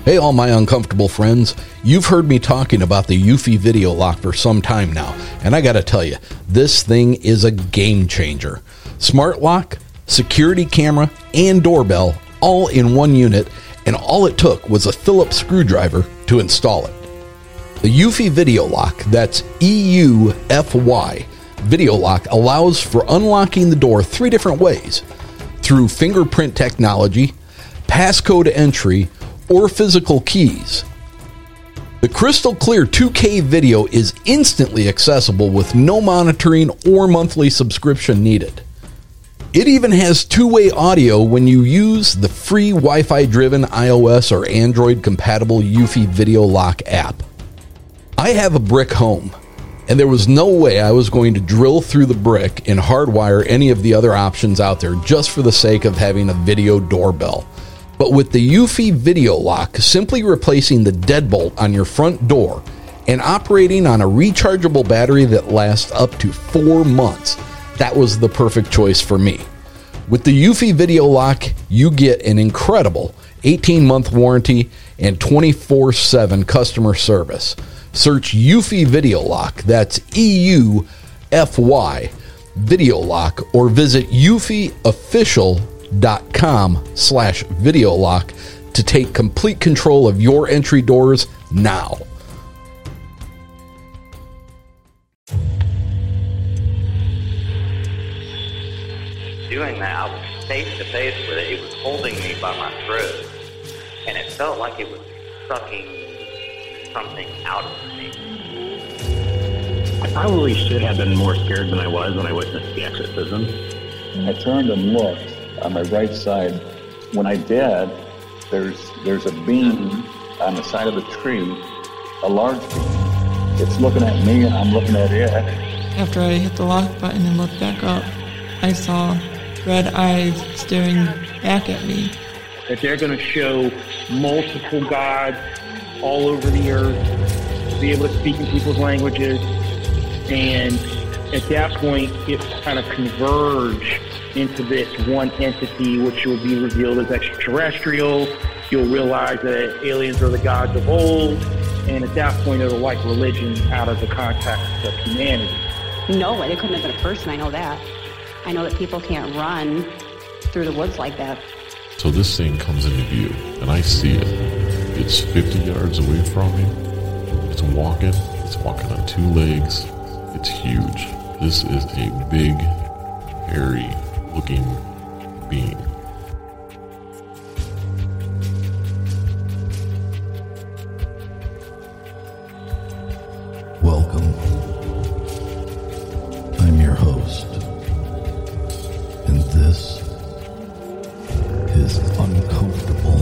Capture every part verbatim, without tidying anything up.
Hey, all my uncomfortable friends. You've heard me talking about the Eufy Video Lock for some time now, and I gotta tell you, this thing is a game changer. Smart lock, security camera, and doorbell all in one unit, and all it took was a Phillips screwdriver to install it. The Eufy Video Lock, that's E U F Y, Video Lock allows for unlocking the door three different ways: through fingerprint technology, passcode entry, or physical keys. The crystal clear two K video is instantly accessible with no monitoring or monthly subscription needed. It even has two-way audio when you use the free Wi-Fi driven iOS or Android compatible Eufy Video Lock app. I have a brick home, and there was no way I was going to drill through the brick and hardwire any of the other options out there just for the sake of having a video doorbell. But with the Eufy Video Lock, simply replacing the deadbolt on your front door and operating on a rechargeable battery that lasts up to four months, that was the perfect choice for me. With the Eufy Video Lock, you get an incredible eighteen-month warranty and twenty-four seven customer service. Search Eufy Video Lock, that's E U F Y, Video Lock, or visit eufy official dot com slash video lock to take complete control of your entry doors now. Doing that, I was face to face with it. It was holding me by my throat, and it felt like it was sucking something out of me. I probably should have been more scared than I was when I witnessed the exorcism. I turned and looked on my right side. When I did, there's there's a beam on the side of the tree, a large beam. It's looking at me and I'm looking at it. After I hit the lock button and looked back up, I saw red eyes staring back at me. That they're going to show multiple gods all over the earth, be able to speak in people's languages, and at that point, it kind of converge into this one entity, which will be revealed as extraterrestrial. You'll realize that aliens are the gods of old, and at that point, it'll wipe religion out of the context of humanity. No way, it couldn't have been a person, I know that. I know that people can't run through the woods like that. So this thing comes into view, and I see it. It's fifty yards away from me. It's walking. It's walking on two legs. It's huge. This is a big, hairy looking being. Welcome. I'm your host, and this is Uncomfortable.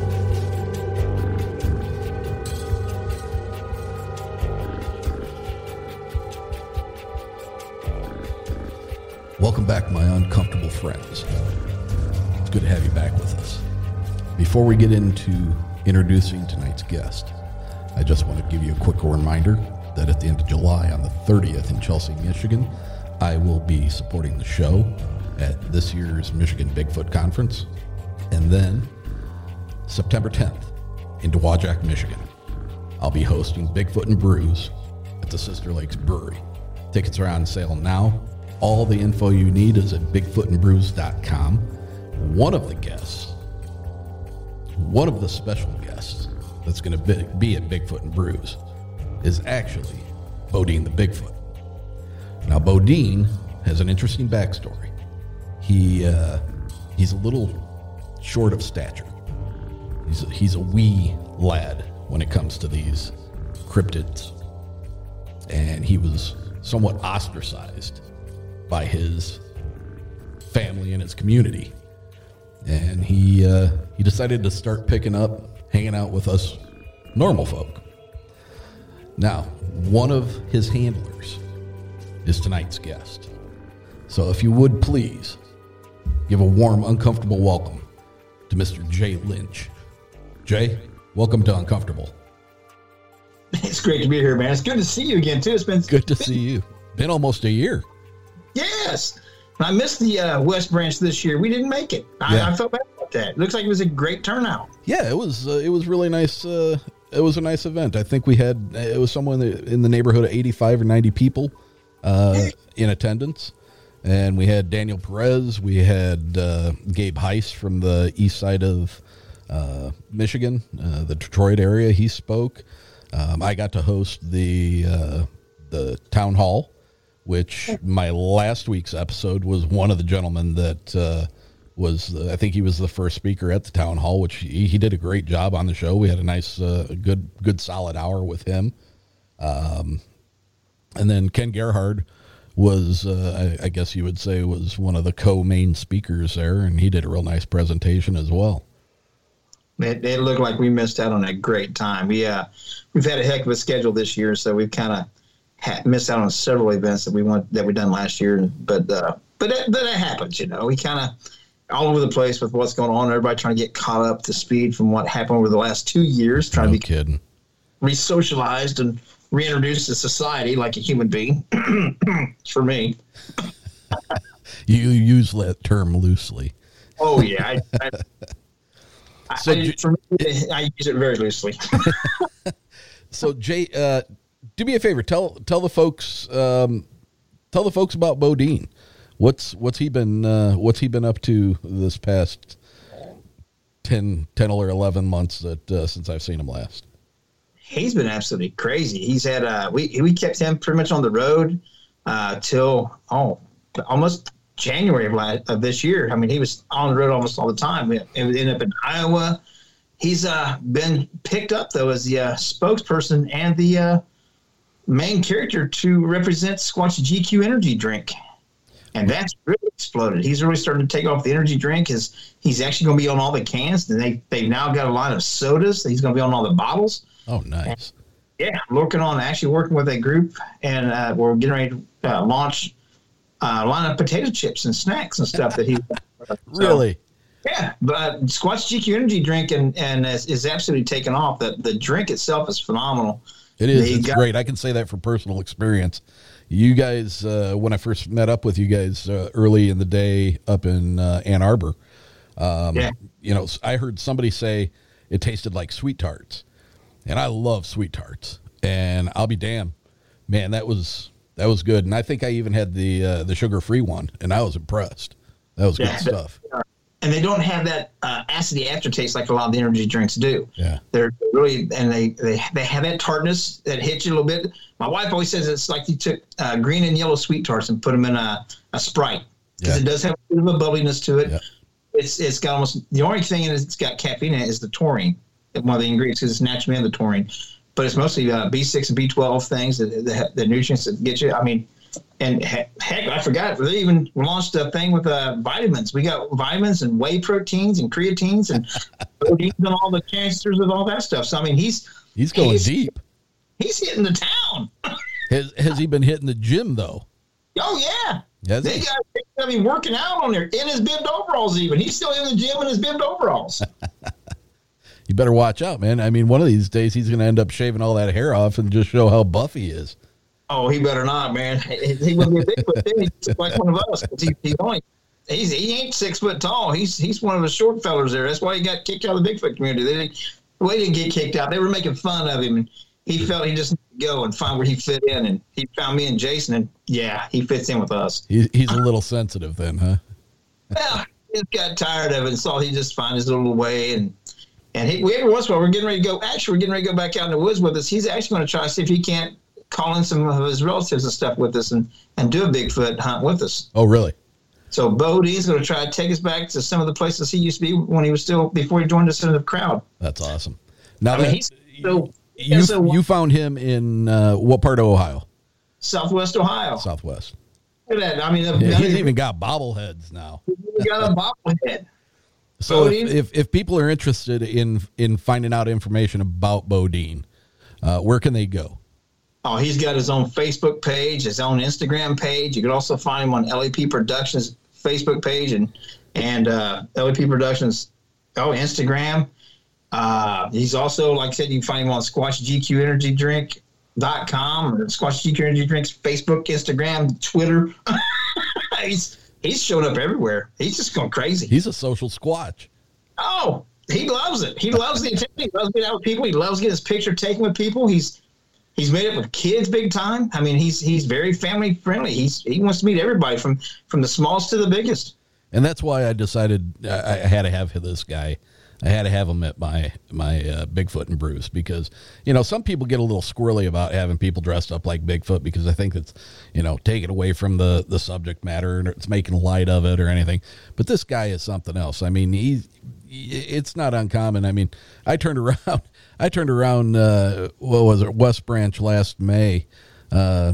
Welcome back, my uncomfortable friends. It's good to have you back with us. Before we get into introducing tonight's guest, I just want to give you a quick reminder that at the end of July, on the thirtieth in Chelsea, Michigan, I will be supporting the show at this year's Michigan Bigfoot Conference. And then September tenth in Dowagiac, Michigan, I'll be hosting Bigfoot and Brews at the Sister Lakes Brewery. Tickets are on sale now. All the info you need is at bigfoot and brews dot com. One of the guests, one of the special guests that's going to be at Bigfoot and Brews is actually Bodine the Bigfoot. Now, Bodine has an interesting backstory. He uh, he's a little short of stature. He's a, he's a wee lad when it comes to these cryptids, and he was somewhat ostracized by his family and his community. And he uh, he decided to start picking up, hanging out with us normal folk. Now, one of his handlers is tonight's guest. So if you would please give a warm, uncomfortable welcome to Mister Jay Lynch. Jay, welcome to Uncomfortable. It's great to be here, man. It's good to see you again, too. It's been good to see you. Been almost a year. Yes. I missed the uh, West Branch this year. We didn't make it. I, yeah. I felt bad about about that? Looks like it was a great turnout. Yeah, it was. Uh, it was really nice. Uh, it was a nice event. I think we had. It was somewhere in the, in the neighborhood of eighty-five or ninety people uh, in attendance, and we had Daniel Perez. We had uh, Gabe Heiss from the east side of uh, Michigan, uh, the Detroit area. He spoke. Um, I got to host the uh, the town hall, which my last week's episode was one of the gentlemen that. Uh, was uh, I think he was the first speaker at the town hall, which he, he did a great job on the show. We had a nice, uh, good, good solid hour with him. Um, and then Ken Gerhard was, uh, I, I guess you would say, was one of the co-main speakers there, and he did a real nice presentation as well. It, it looked like we missed out on a great time. We, uh, we've had a heck of a schedule this year, so we've kind of ha- missed out on several events that we want that we done last year. But uh, but that, but that happens, you know. We kind of all over the place with what's going on. Everybody trying to get caught up to speed from what happened over the last two years, trying no to be kidding. re-socialized and reintroduced to society like a human being. For me. You use that term loosely. Oh, yeah. I, I, so, I, for me, I use it very loosely. So, Jay, uh, do me a favor. Tell tell the folks um, tell the folks about Bodine. What's what's he been uh, what's he been up to this past ten, ten or eleven months that uh, since I've seen him last? He's been absolutely crazy. He's had uh, we we kept him pretty much on the road uh, till oh almost January of, last, of this year. I mean, he was on the road almost all the time. We ended up in Iowa. He's uh, been picked up though as the uh, spokesperson and the uh, main character to represent Squatch G Q Energy Drink. And that's really exploded. He's really starting to take off the energy drink. His, he's actually going to be on all the cans. And they, they've now got a line of sodas. He's going to be on all the bottles. Oh, nice. And, yeah, working on actually working with a group. And uh, we're getting ready to uh, launch uh, a line of potato chips and snacks and stuff that he uh, Really? So, yeah, but Squatch G Q Energy Drink and, and is, is absolutely taken off. The, the drink itself is phenomenal. It is. They It's got, great. I can say that for personal experience. You guys, uh, when I first met up with you guys uh, early in the day up in uh, Ann Arbor, um, yeah. you know, I heard somebody say it tasted like sweet tarts, and I love sweet tarts. And I'll be damned, man, that was that was good. And I think I even had the uh, the sugar free one, and I was impressed. That was Yeah, good stuff. And they don't have that uh, acidy aftertaste like a lot of the energy drinks do. Yeah, they're really, and they, they they have that tartness that hits you a little bit. My wife always says it's like you took uh, green and yellow sweet tarts and put them in a, a Sprite, because Yeah. it does have a bit of a bubbliness to it. Yeah. It's it's got almost the only thing in it that's got caffeine in it is the taurine, one of the ingredients, because it's naturally in the taurine. But it's mostly uh, B six and B twelve things, that the, the nutrients that get you. I mean. And heck, I forgot, they even launched a thing with uh, vitamins. We got vitamins and whey proteins and creatines and proteins and all the cancers and all that stuff. So, I mean, he's he's going he's, deep. He's hitting the town. Has has he been hitting the gym though? Oh, yeah. Has they he? got I mean, working out on there in his bibbed overalls even. He's still in the gym in his bibbed overalls. You better watch out, man. I mean, one of these days he's going to end up shaving all that hair off and just show how buff he is. Oh, he better not, man. He, he wouldn't be a Bigfoot then. He's like one of us. He, he's only he's he ain't six foot tall. He's he's one of the short fellers there. That's why he got kicked out of the Bigfoot community. They didn't, well, he didn't get kicked out. They were making fun of him, and he felt he just needed to go and find where he fit in. And he found me and Jason, and yeah, he fits in with us. He, he's a little sensitive then, huh? Well, he got tired of it and saw he just find his little way. And and he, we every once in a while we're getting ready to go. Actually, we're getting ready to go back out in the woods with us. He's actually going to try to see if he can't call in some of his relatives and stuff with us and, and do a Bigfoot hunt with us. Oh, really? So Bodie's going to try to take us back to some of the places he used to be when he was still, before he joined us in the crowd. That's awesome. Now, I mean, that, he's so, you, so you found him in uh, what part of Ohio? Southwest Ohio. Southwest. Look at that. I mean, Yeah, he's even got bobbleheads now. He's got a bobblehead. So if, Bodine? if, if people are interested in, in finding out information about Bodine, uh, where can they go? Oh, he's got his own Facebook page, his own Instagram page. You can also find him on L E P Productions Facebook page and and uh, L E P Productions oh Instagram. Uh, he's also, like I said, you can find him on Squatch G Q Energy Drink dot com or Squatch G Q Energy Drinks Facebook, Instagram, Twitter. he's he's showing up everywhere. He's just going crazy. He's a social squatch. Oh, he loves it. He loves the attention. He loves being out with people. He loves getting his picture taken with people. He's he's made it with kids big time. I mean, he's he's very family friendly. He's he wants to meet everybody from from the smallest to the biggest. And that's why I decided I, I had to have this guy. I had to have him at my my uh, Bigfoot and Bruce because, you know, some people get a little squirrely about having people dressed up like Bigfoot because I think it's, you know, taking away from the, the subject matter and it's making light of it or anything. But this guy is something else. I mean, he's, it's not uncommon. I mean, I turned around, I turned around, uh, what was it, West Branch last May, uh,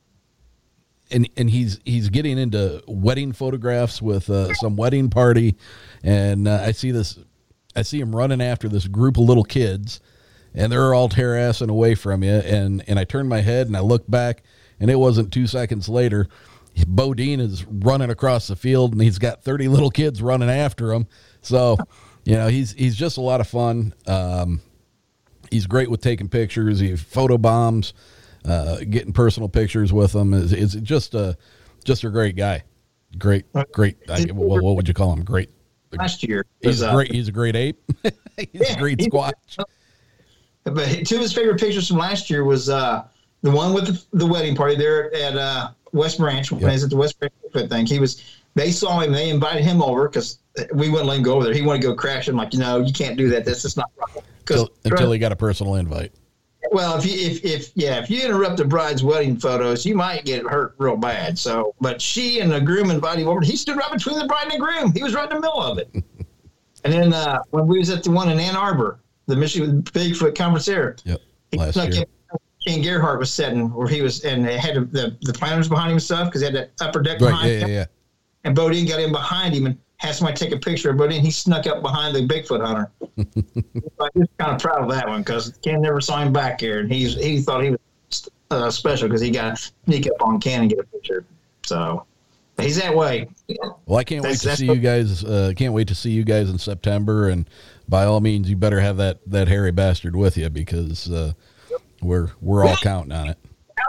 and and he's he's getting into wedding photographs with uh, some wedding party, and uh, I see this. I see him running after this group of little kids, and they're all tear-assing away from you. And, and I turn my head, and I look back, and it wasn't two seconds later, Bodine is running across the field, and he's got thirty little kids running after him. So, you know, he's he's just a lot of fun. Um, he's great with taking pictures. He photo bombs, uh, getting personal pictures with them. Is is just a just a great guy. Great, great. I, what, what would you call him? Great. Last year, he's a uh, great. He's a great ape. he's yeah, a great squatch. But two of his favorite pictures from last year was uh, the one with the, the wedding party there at uh, West Branch. When yep. I was at the West Branch thing, he was. They saw him. They invited him over because we wouldn't let him go over there. He wanted to go crash. I'm like, no, you can't do that. That's just not right. Until, until he got a personal invite. Well, if you if if yeah, if you interrupt the bride's wedding photos, you might get hurt real bad. So, but she and the groom invited him over. He stood right between the bride and the groom. He was right in the middle of it. And then uh, when we was at the one in Ann Arbor, the Michigan Bigfoot conference there, yep, he last snuck year. in. King Gerhardt was sitting where he was, and they had the the planners behind him and stuff because they had that upper deck Right, behind yeah, him. yeah, yeah. And Bodine got in behind him and had somebody take a picture of Bodine. He snuck up behind the Bigfoot hunter. I was kind of proud of that one because Ken never saw him back here, and he's he thought he was uh, special because he got to sneak up on Ken and get a picture. So he's that way. Well, I can't That's- wait to that's see what- you guys. Uh, can't wait to see you guys in September, and by all means, you better have that that hairy bastard with you because uh, we're we're all counting on it.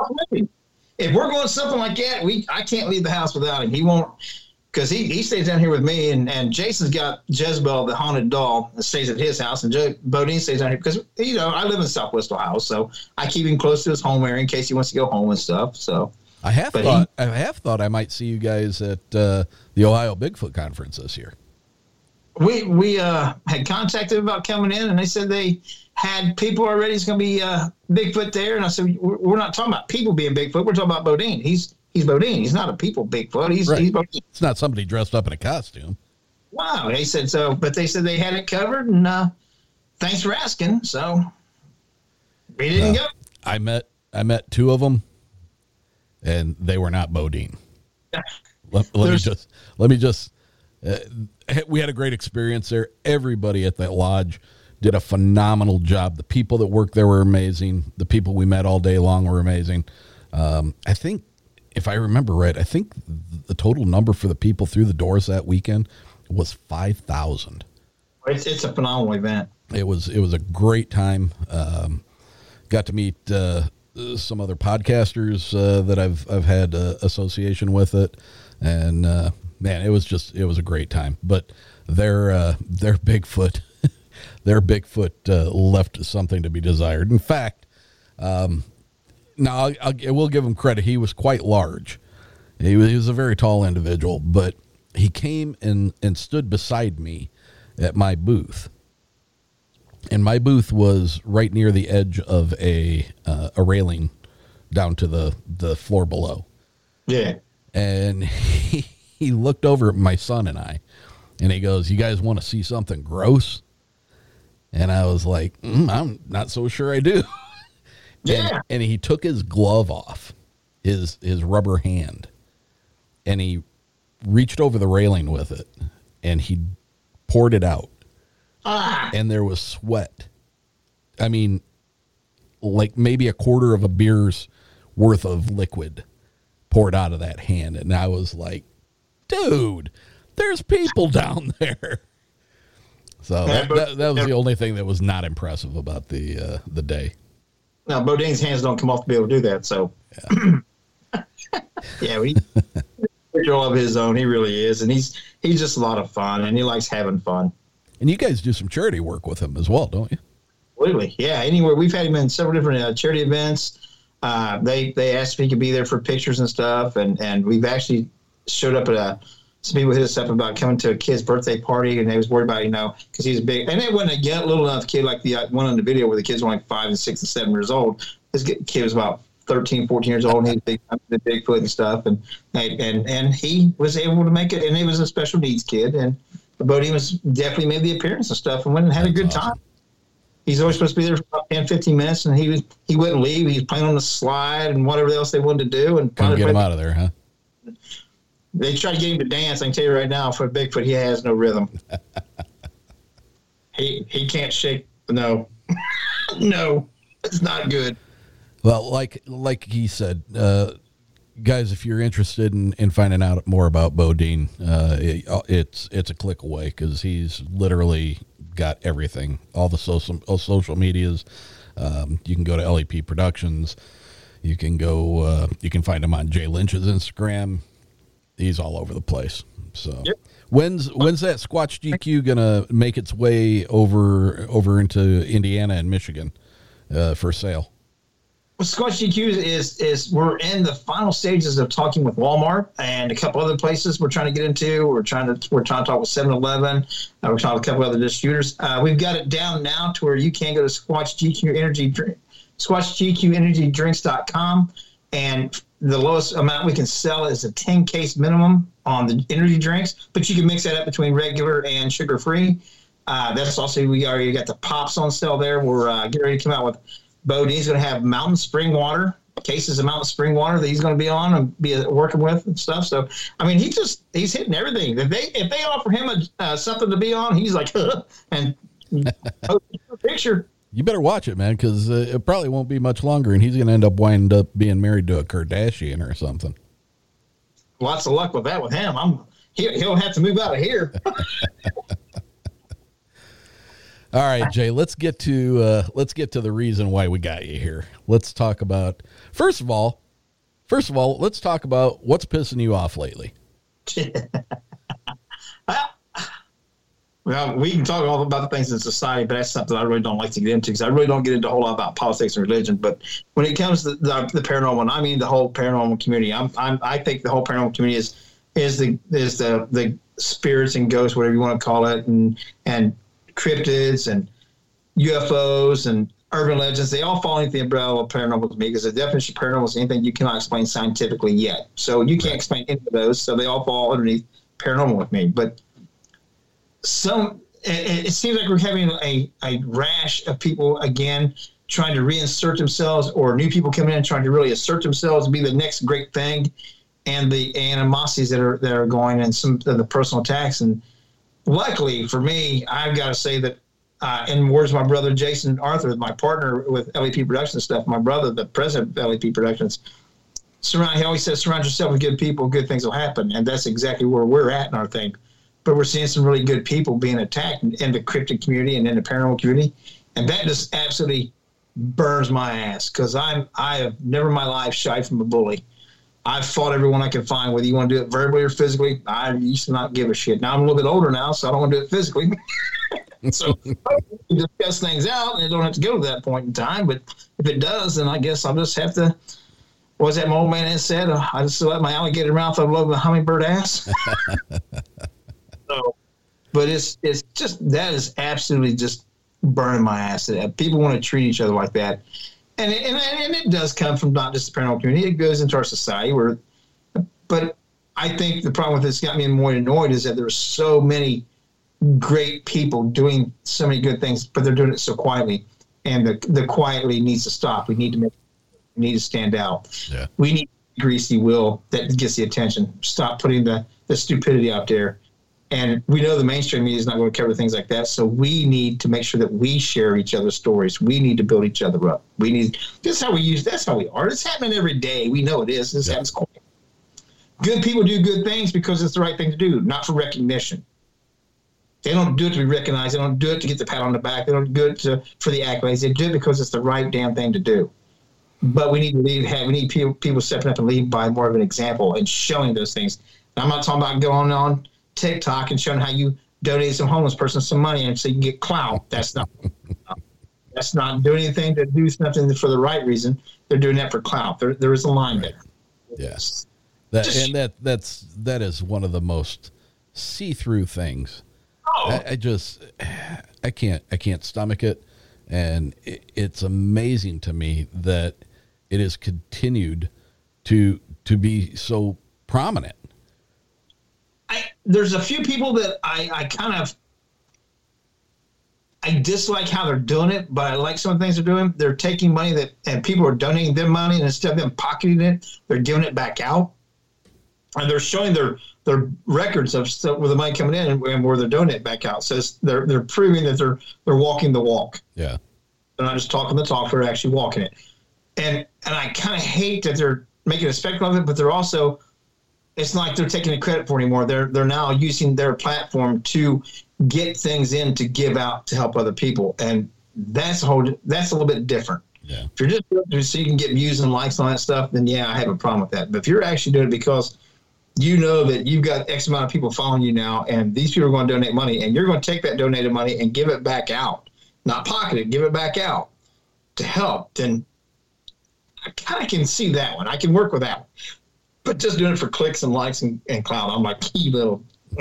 If we're going something like that, we I can't leave the house without him. He won't, because he, he stays down here with me, and, and Jason's got Jezebel, the haunted doll, that stays at his house, and Jo- Bodine stays down here because, you know, I live in Southwest Ohio, so I keep him close to his home area in case he wants to go home and stuff. So I have But thought I have thought I might see you guys at uh, the Ohio Bigfoot Conference this year. we we uh, had contacted him about coming in, and they said they had people already. It's going to be uh, Bigfoot there, and I said we're, we're not talking about people being Bigfoot. We're talking about Bodine. He's he's Bodine. He's not a people Bigfoot. He's Right. he's Bodine. It's not somebody dressed up in a costume. Wow. They said so, but they said they had it covered, and uh, thanks for asking. So we didn't Uh, go. I met I met two of them, and they were not Bodine. Let, let me There's- just let me just. Uh, we had a great experience there. Everybody at that lodge did a phenomenal job. The people that worked there were amazing. The people we met all day long were amazing. Um, I think, if I remember right, I think the total number for the people through the doors that weekend was five thousand. It's it's a phenomenal event. It was it was a great time. Um, got to meet uh, some other podcasters uh, that I've I've had uh, association with it, and uh, man, it was just it was a great time. But their uh, their Bigfoot their Bigfoot uh, left something to be desired. In fact, um, now I'll, I'll, I will give him credit. He was quite large. He was, he was a very tall individual, but he came and, and stood beside me at my booth. And my booth was right near the edge of a uh, a railing down to the, the floor below. Yeah. And he, he looked over at my son and I, and he goes, "You guys want to see something gross?" And I was like, mm, "I'm not so sure I do." Yeah. And, and he took his glove off, his his rubber hand, and he reached over the railing with it, and he poured it out. Ah. And there was sweat. I mean, like maybe a quarter of a beer's worth of liquid poured out of that hand. And I was like, dude, there's people down there. So that, that, that was the only thing that was not impressive about the uh, the day. Now, Bodine's hands don't come off to be able to do that. So, yeah, yeah we control of his own. He really is, and he's he's just a lot of fun, and he likes having fun. And you guys do some charity work with him as well, don't you? Absolutely. Yeah. Anywhere. We've had him in several different uh, charity events. Uh, they they asked if he could be there for pictures and stuff, and, and we've actually showed up at a some people hit us up about coming to a kid's birthday party, and they was worried about, you know, because he's big, and it wasn't a young, little enough kid like the uh, one on the video where the kids were like five and six and seven years old. This kid was about thirteen, fourteen years old, and he was big, the Bigfoot and stuff, and and and he was able to make it, and he was a special needs kid, and Bodie was definitely made the appearance and stuff, and went and had That's a good awesome. time. He's always supposed to be there for about ten, fifteen minutes, and he was he wouldn't leave. He was playing on the slide and whatever else they wanted to do, and couldn't get him out of there, huh? They tried to get him to dance. I can tell you right now, for Bigfoot, he has no rhythm. he he can't shake. No, no, it's not good. Well, like like he said, uh, guys, if you're interested in, in finding out more about Bodine, uh, it, it's it's a click away because he's literally got everything, all the social all social medias. Um, you can go to L E P Productions. You can go. Uh, you can find him on Jay Lynch's Instagram. He's all over the place. So yep. when's when's that Squatch G Q gonna make its way over over into Indiana and Michigan uh, for sale? Well, Squatch G Q is is we're in the final stages of talking with Walmart and a couple other places we're trying to get into. We're trying to we're trying to talk with seven eleven. Uh, we're talking with a couple other distributors. Uh, we've got it down now to where you can go to Squatch G Q Energy Drink, Squatch G Q Energy Drinks dot com, and the lowest amount we can sell is a ten case minimum on the energy drinks, but you can mix that up between regular and sugar free. Uh, that's also, we already got the pops on sale there. We're uh, getting ready to come out with Bodine's going to have mountain spring water, cases of mountain spring water that he's going to be on and be working with and stuff. So, I mean, he just, he's hitting everything. If they, if they offer him a, uh, something to be on, he's like, and post a picture. You better watch it, man, because uh, it probably won't be much longer, and he's going to end up winding up being married to a Kardashian or something. Lots of luck with that with him. I'm he, he'll have to move out of here. All right, Jay. Let's get to uh, let's get to the reason why we got you here. Let's talk about first of all, first of all, let's talk about what's pissing you off lately. Well, we can talk all about the things in society, but that's something I really don't like to get into because I really don't get into a whole lot about politics and religion. But when it comes to the, the paranormal, and I mean the whole paranormal community, I'm, I'm, I think the whole paranormal community is is the is the the spirits and ghosts, whatever you want to call it, and and cryptids and U F Os and urban legends. They all fall into the umbrella of paranormal to me because the definition of paranormal is anything you cannot explain scientifically yet. So you can't explain any of those. So they all fall underneath paranormal with me. But Some it, it seems like we're having a, a rash of people again trying to reinsert themselves, or new people coming in trying to really assert themselves to be the next great thing, and the animosities that are that are going and some of the personal attacks. And luckily for me, I've got to say that, uh, in words of my brother Jason Arthur, my partner with L E P Productions stuff, my brother, the president of L E P Productions, surround. He always says, surround yourself with good people, good things will happen, and that's exactly where we're at in our thing. But we're seeing some really good people being attacked in, in the cryptid community and in the paranormal community. And that just absolutely burns my ass because I'm I have never in my life shied from a bully. I've fought everyone I can find, whether you want to do it verbally or physically. I used to not give a shit. Now I'm a little bit older now, so I don't want to do it physically. So we discuss things out, and it don't have to go to that point in time. But if it does, then I guess I'll just have to, what was that my old man had said? Uh, I just let my alligator mouth overload my hummingbird ass. So, but it's it's just that is absolutely just burning my ass. People want to treat each other like that, and it, and, and it does come from not just the paranormal community. It goes into our society. Where, but I think the problem with this got me more annoyed is that there's so many great people doing so many good things, but they're doing it so quietly, and the the quietly needs to stop. We need to make we need to stand out. Yeah. We need greasy will that gets the attention. Stop putting the the stupidity out there. And we know the mainstream media is not going to cover things like that. So we need to make sure that we share each other's stories. We need to build each other up. We need, that's how we use, that's how we are. It's happening every day. We know it is. This yeah. happens quick. Good people do good things because it's the right thing to do, not for recognition. They don't do it to be recognized. They don't do it to get the pat on the back. They don't do it to, for the accolades. They do it because it's the right damn thing to do. But we need to lead, have, we need people, people stepping up and leading by more of an example and showing those things. Now, I'm not talking about going on TikTok and showing how you donate some homeless person some money and so you can get clout. That's not that's not doing anything to do something for the right reason. They're doing that for clout. There there is a line right. there. Yes. That Just, and that that's that is one of the most see-through things. Oh. I, I just I can't I can't stomach it, and it, it's amazing to me that it has continued to to be so prominent. I, there's a few people that I, I kind of I dislike how they're doing it, but I like some of the things they're doing. They're taking money that and people are donating their money, and instead of them pocketing it, they're giving it back out, and they're showing their their records of stuff where the money coming in and, and where they're donating it back out. So it's, they're they're proving that they're they're walking the walk. Yeah, they're not just talking the talk; they're actually walking it. And and I kind of hate that they're making a spectacle of it, but they're also. It's not like they're taking the credit for it anymore. They're they're now using their platform to get things in to give out to help other people, and that's a whole that's a little bit different. Yeah. If you're just doing it so you can get views and likes on that stuff, then yeah, I have a problem with that. But if you're actually doing it because you know that you've got X amount of people following you now, and these people are going to donate money, and you're going to take that donated money and give it back out, not pocket it, give it back out to help, then I kind of can see that one. I can work with that one. But just doing it for clicks and likes and, and clout, I'm like, you little.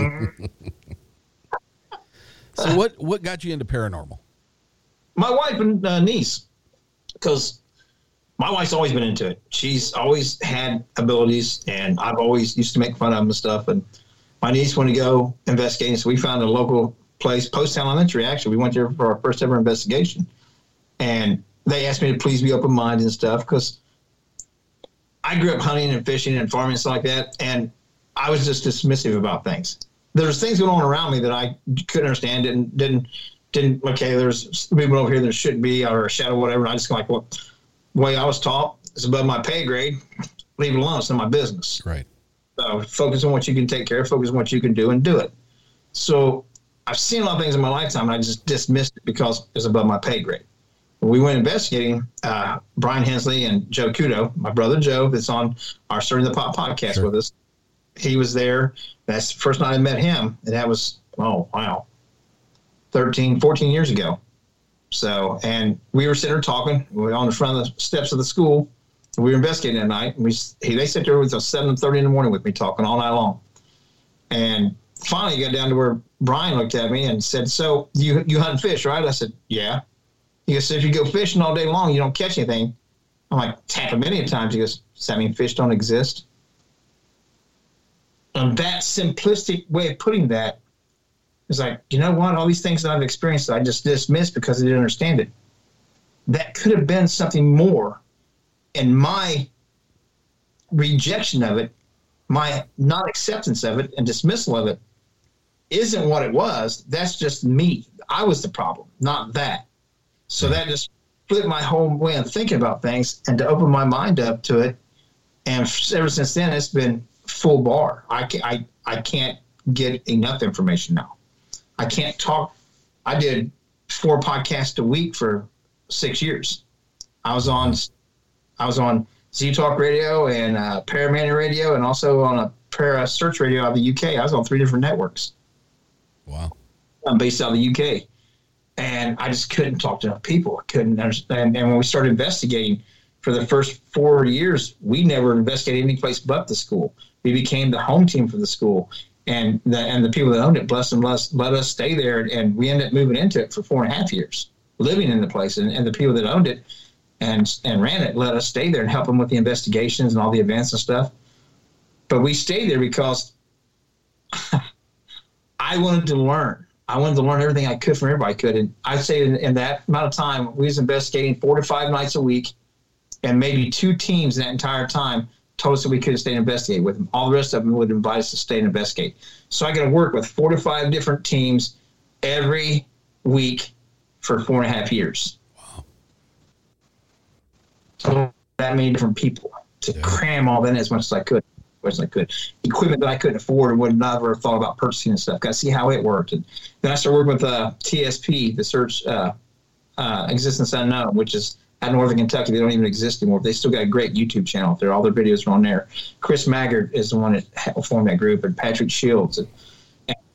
So what, what got you into paranormal? My wife and uh, niece, because my wife's always been into it. She's always had abilities, and I've always used to make fun of them and stuff. And my niece wanted to go investigating, so we found a local place, Post Elementary, actually. We went there for our first ever investigation. And they asked me to please be open-minded and stuff, because I grew up hunting and fishing and farming and stuff like that, and I was just dismissive about things. There's things going on around me that I couldn't understand, didn't, didn't, didn't, okay, there's people over here that shouldn't be, or a shadow, whatever. And I just like, well, the way I was taught is above my pay grade. Leave it alone. It's not my business. Right. So focus on what you can take care of, focus on what you can do, and do it. So I've seen a lot of things in my lifetime, and I just dismissed it because it's above my pay grade. We went investigating, uh, Brian Hensley and Joe Kudo, my brother Joe, that's on our Stirring the Pot podcast sure. with us. He was there. That's the first night I met him. And that was, oh, wow, thirteen, fourteen years ago. So, and we were sitting there talking. We were on the front of the steps of the school. And we were investigating that night. And we, he, they sat there until seven thirty in the morning with me talking all night long. And finally got down to where Brian looked at me and said, so you, you hunt and fish, right? I said, yeah. He goes, so if you go fishing all day long, you don't catch anything. I'm like, tap him many times. He goes, does that mean fish don't exist? And that simplistic way of putting that is like, you know what? All these things that I've experienced that I just dismissed because I didn't understand it. That could have been something more. And my rejection of it, my non-acceptance of it and dismissal of it isn't what it was. That's just me. I was the problem, not that. So that just flipped my whole way of thinking about things and to open my mind up to it. And ever since then, it's been full bar. I, can, I, I can't get enough information now. I can't talk. I did four podcasts a week for six years. I was on I was on Z Talk Radio and uh, Paramania Radio and also on a Para Search Radio out of the U K. I was on three different networks. Wow. I'm based out of the U K. And I just couldn't talk to enough people. I couldn't understand. And when we started investigating for the first four years, we never investigated any place but the school. We became the home team for the school. And the, and the people that owned it, bless them, let us, let us stay there. And we ended up moving into it for four and a half years, living in the place. And, and the people that owned it and, and ran it let us stay there and help them with the investigations and all the events and stuff. But we stayed there because I wanted to learn. I wanted to learn everything I could from everybody I could. And I'd say in, in that amount of time, we was investigating four to five nights a week, and maybe two teams that entire time told us that we couldn't stay and investigate with them. All the rest of them would invite us to stay and investigate. So I got to work with four to five different teams every week for four and a half years. Wow. So that many different people to yeah. cram all that in as much as I could. As I could. Equipment that I couldn't afford and would never have thought about purchasing and stuff. Got to see how it worked. And then I started working with uh, T S P, the Search uh, uh, Existence Unknown, which is out of Northern Kentucky. They don't even exist anymore. They still got a great YouTube channel up there. All their videos are on there. Chris Maggard is the one that formed that group, and Patrick Shields. And, and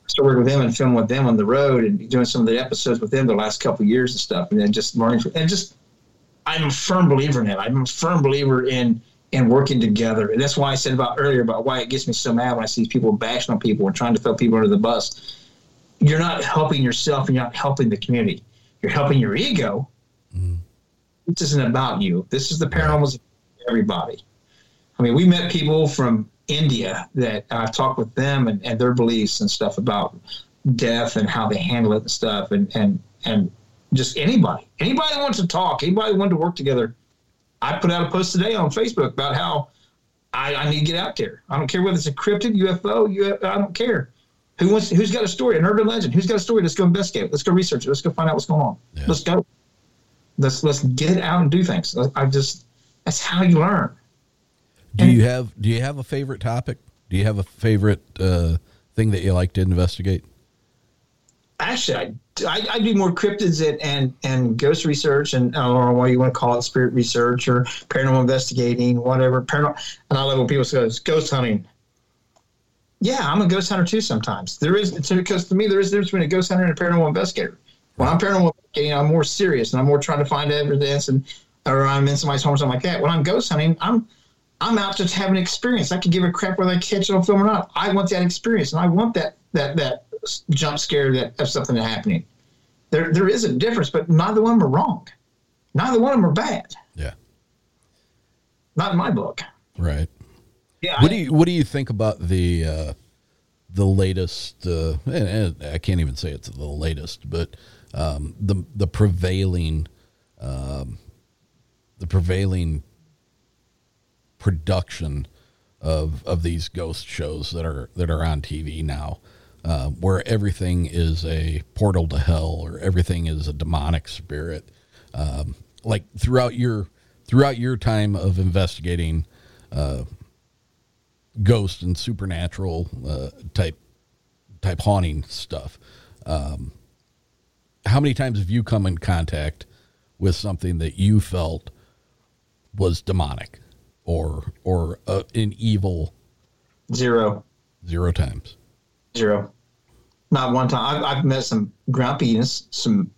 started working with them and filming with them on the road and doing some of the episodes with them the last couple of years and stuff. And then just learning from, and just, I'm a firm believer in it. I'm a firm believer in, in working together. And that's why I said about earlier about why it gets me so mad when I see people bashing on people and trying to throw people under the bus. You're not helping yourself and you're not helping the community. You're helping your ego. Mm. This isn't about you. This is the paranormal of everybody. I mean, we met people from India that I've talked with them and, and their beliefs and stuff about death and how they handle it and stuff. And, and, and just anybody, anybody that wants to talk, anybody that wants to work together. I put out a post today on Facebook about how I, I need to get out there. I don't care whether it's a cryptid, U F O, U F O, I don't care. Who wants? Who's got a story, an urban legend? Who's got a story? Let's go investigate it. Let's go research it. Let's go find out what's going on. Yeah. Let's go. Let's let's get out and do things. I just that's how you learn. Do and, you have Do you have a favorite topic? Do you have a favorite uh, thing that you like to investigate? Actually, I, I, I do more cryptids and, and and ghost research, and I don't know what you want to call it, spirit research or paranormal investigating, whatever. Paranormal, and I love when people say ghost hunting. Yeah, I'm a ghost hunter too. Sometimes there is because to me there is a difference between a ghost hunter and a paranormal investigator. When I'm paranormal investigating, I'm more serious and I'm more trying to find evidence, and or I'm in somebody's home or something like that. When I'm ghost hunting, I'm I'm out just having an experience. I can give a crap whether I catch it on film or not. I want that experience, and I want that that that jump scare that of something happening. There there is a difference, but neither one of them are wrong. Neither one of them are bad. Yeah. Not in my book. Right. Yeah. What I, do you What do you think about the uh, the latest? Uh, and I can't even say it's the latest, but um, the the prevailing um, the prevailing production of of these ghost shows that are that are on T V now, uh, where everything is a portal to hell or everything is a demonic spirit. Um, like throughout your throughout your time of investigating uh, ghost and supernatural uh, type type haunting stuff, um, how many times have you come in contact with something that you felt was demonic or or uh, an evil? Zero. Zero times. Zero. Not one time. I've, I've met some grumpiness, some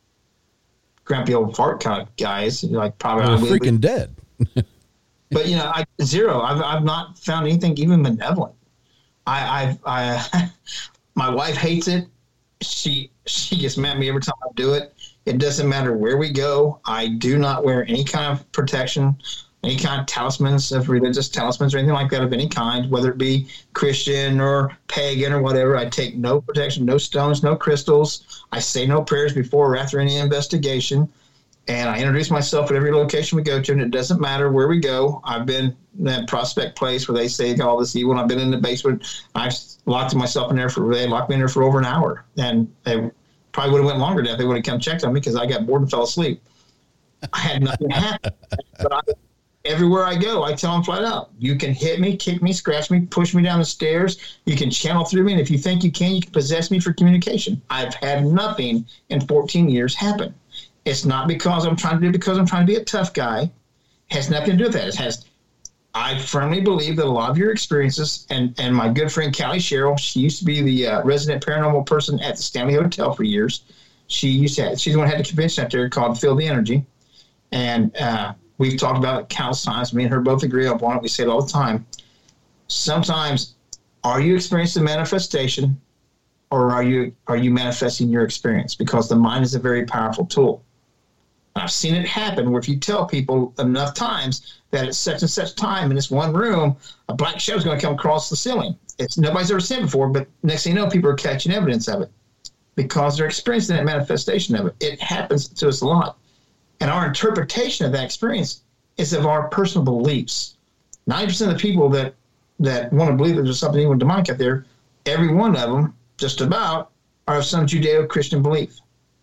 grumpy old fart kind of guys, like probably They're freaking we, dead. But you know, I, zero. I've I've not found anything even malevolent. I I've I my wife hates it. She she gets mad at me every time I do it. It doesn't matter where we go. I do not wear any kind of protection, any kind of talismans, of religious talismans or anything like that of any kind, whether it be Christian or pagan or whatever. I take no protection, no stones, no crystals. I say no prayers before or after any investigation. And I introduce myself at every location we go to, and it doesn't matter where we go. I've been in that Prospect Place where they say all this evil, and I've been in the basement. I've locked myself in there for, they locked me in there for over an hour. And they probably would have went longer if they would have come checked on me because I got bored and fell asleep. I had nothing happen. But I, everywhere I go, I tell them flat out, you can hit me, kick me, scratch me, push me down the stairs. You can channel through me. And if you think you can, you can possess me for communication. I've had nothing in fourteen years happen. It's not because I'm trying to do it because I'm trying to be a tough guy. It has nothing to do with that. It has, I firmly believe that a lot of your experiences, and, and my good friend Callie Sherrill, she used to be the uh, resident paranormal person at the Stanley Hotel for years. She used to have, she's the one who had a convention up there called Feel the Energy. And uh, we've talked about it countless times. Me and her both agree upon it. We say it all the time. Sometimes, are you experiencing manifestation, or are you are you manifesting your experience? Because the mind is a very powerful tool. I've seen it happen where if you tell people enough times that it's such and such time in this one room, a black shadow is going to come across the ceiling. It's nobody's ever seen it before, but next thing you know, people are catching evidence of it because they're experiencing that manifestation of it. It happens to us a lot. And our interpretation of that experience is of our personal beliefs. ninety percent of the people that, that want to believe that there's something even demonic out there, every one of them, just about, are of some Judeo-Christian belief.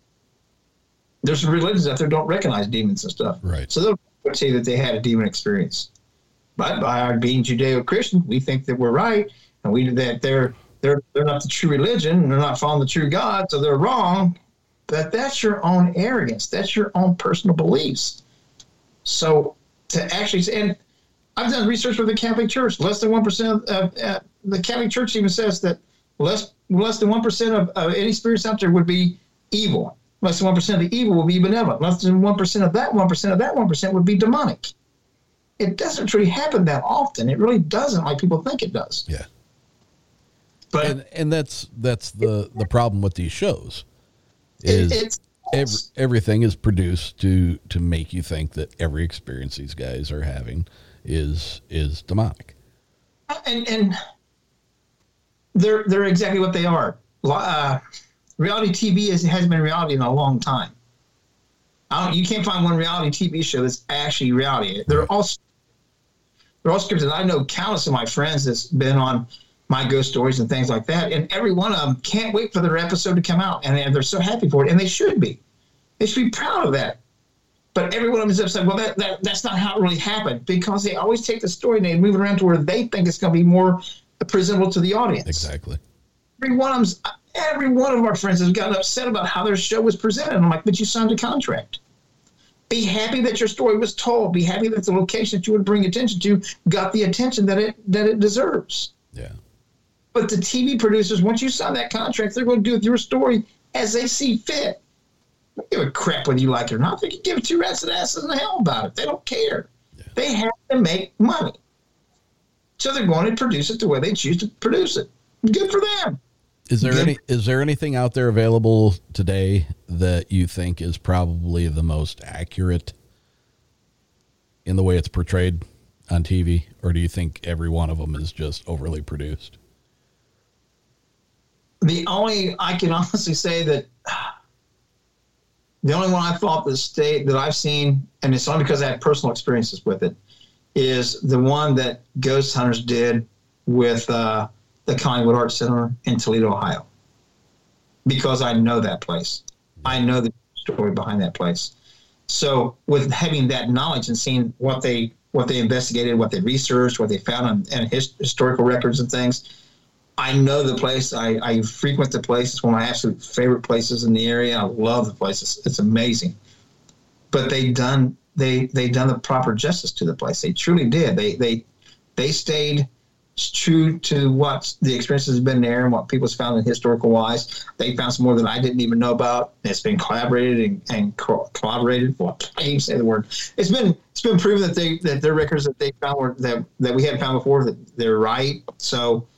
There's some religions out there don't recognize demons and stuff. Right. So they'll say that they had a demon experience. But by our being Judeo-Christian, we think that we're right, and we that they're they're they're not the true religion, and they're not following the true God, so they're wrong. But that's your own arrogance. That's your own personal beliefs. So to actually say, and I've done research with the Catholic Church. Less than one percent of uh, the Catholic Church even says that less less than one percent of, of any spirits out there would be evil. Less than one percent of the evil would be benevolent. Less than one percent of that one percent of that one percent would be demonic. It doesn't really happen that often. It really doesn't, like people think it does. Yeah. But and, and that's that's the, the problem with these shows is it, it's every, everything is produced to to make you think that every experience these guys are having is is demonic. And and they're they're exactly what they are. Uh, reality T V is, has been reality in a long time. I don't, you can't find one reality T V show that's actually reality. They're all they're all scripted. I know countless of my friends that's been on my ghost stories and things like that, and every one of them can't wait for their episode to come out, and they're so happy for it, and they should be. They should be proud of that. But every one of them is upset. Well, that, that that's not how it really happened, because they always take the story and they move it around to where they think it's going to be more presentable to the audience. Exactly. Every one of them's, every one of our friends has gotten upset about how their show was presented. I'm like, but you signed a contract. Be happy that your story was told. Be happy that the location that you would bring attention to got the attention that it that it deserves. Yeah. But the T V producers, once you sign that contract, they're going to do with your story as they see fit. They don't give a crap whether you like it or not. They can give two rats and asses in the hell about it. They don't care. Yeah. They have to make money. So they're going to produce it the way they choose to produce it. Good for them. Is there Good. any is there anything out there available today that you think is probably the most accurate in the way it's portrayed on T V, or do you think every one of them is just overly produced? The only, I can honestly say that the only one I thought that stayed, that I've seen, and it's only because I had personal experiences with it, is the one that Ghost Hunters did with uh, the Collingwood Arts Center in Toledo, Ohio. Because I know that place. I know the story behind that place. So with having that knowledge and seeing what they what they investigated, what they researched, what they found on and his, historical records and things, I know the place. I, I frequent the place. It's one of my absolute favorite places in the area. I love the place. It's, it's amazing. But they done they they done the proper justice to the place. They truly did. They they they stayed true to what the experiences have been there and what people's found in historical wise. They found some more that I didn't even know about. It's been collaborated and, and co- collaborated. Well, I can't even say the word. It's been it's been proven that they that their records that they found were that that we hadn't found before, that they're right. So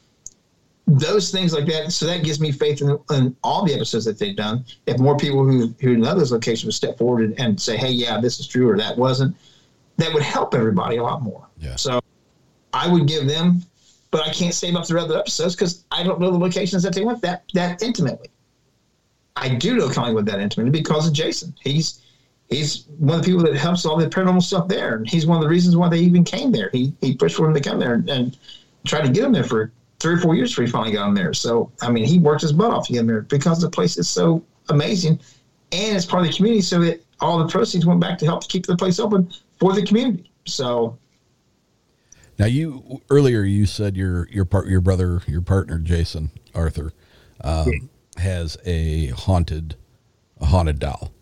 those things like that. So that gives me faith in, in all the episodes that they've done. If more people who who know those locations would step forward and, and say, hey, yeah, this is true or that wasn't, that would help everybody a lot more. Yeah. So I would give them, but I can't say about the other episodes because I don't know the locations that they went that that intimately. I do know Collingwood that intimately because of Jason. He's he's one of the people that helps all the paranormal stuff there, and he's one of the reasons why they even came there. He he pushed for them to come there and, and tried to get them there for three or four years before he finally got them there. So I mean, he worked his butt off to get them there because the place is so amazing, and it's part of the community. So that all the proceeds went back to help keep the place open for the community. So. Now, you earlier you said your your part your brother your partner Jason Arthur um, yeah. has a haunted a haunted doll.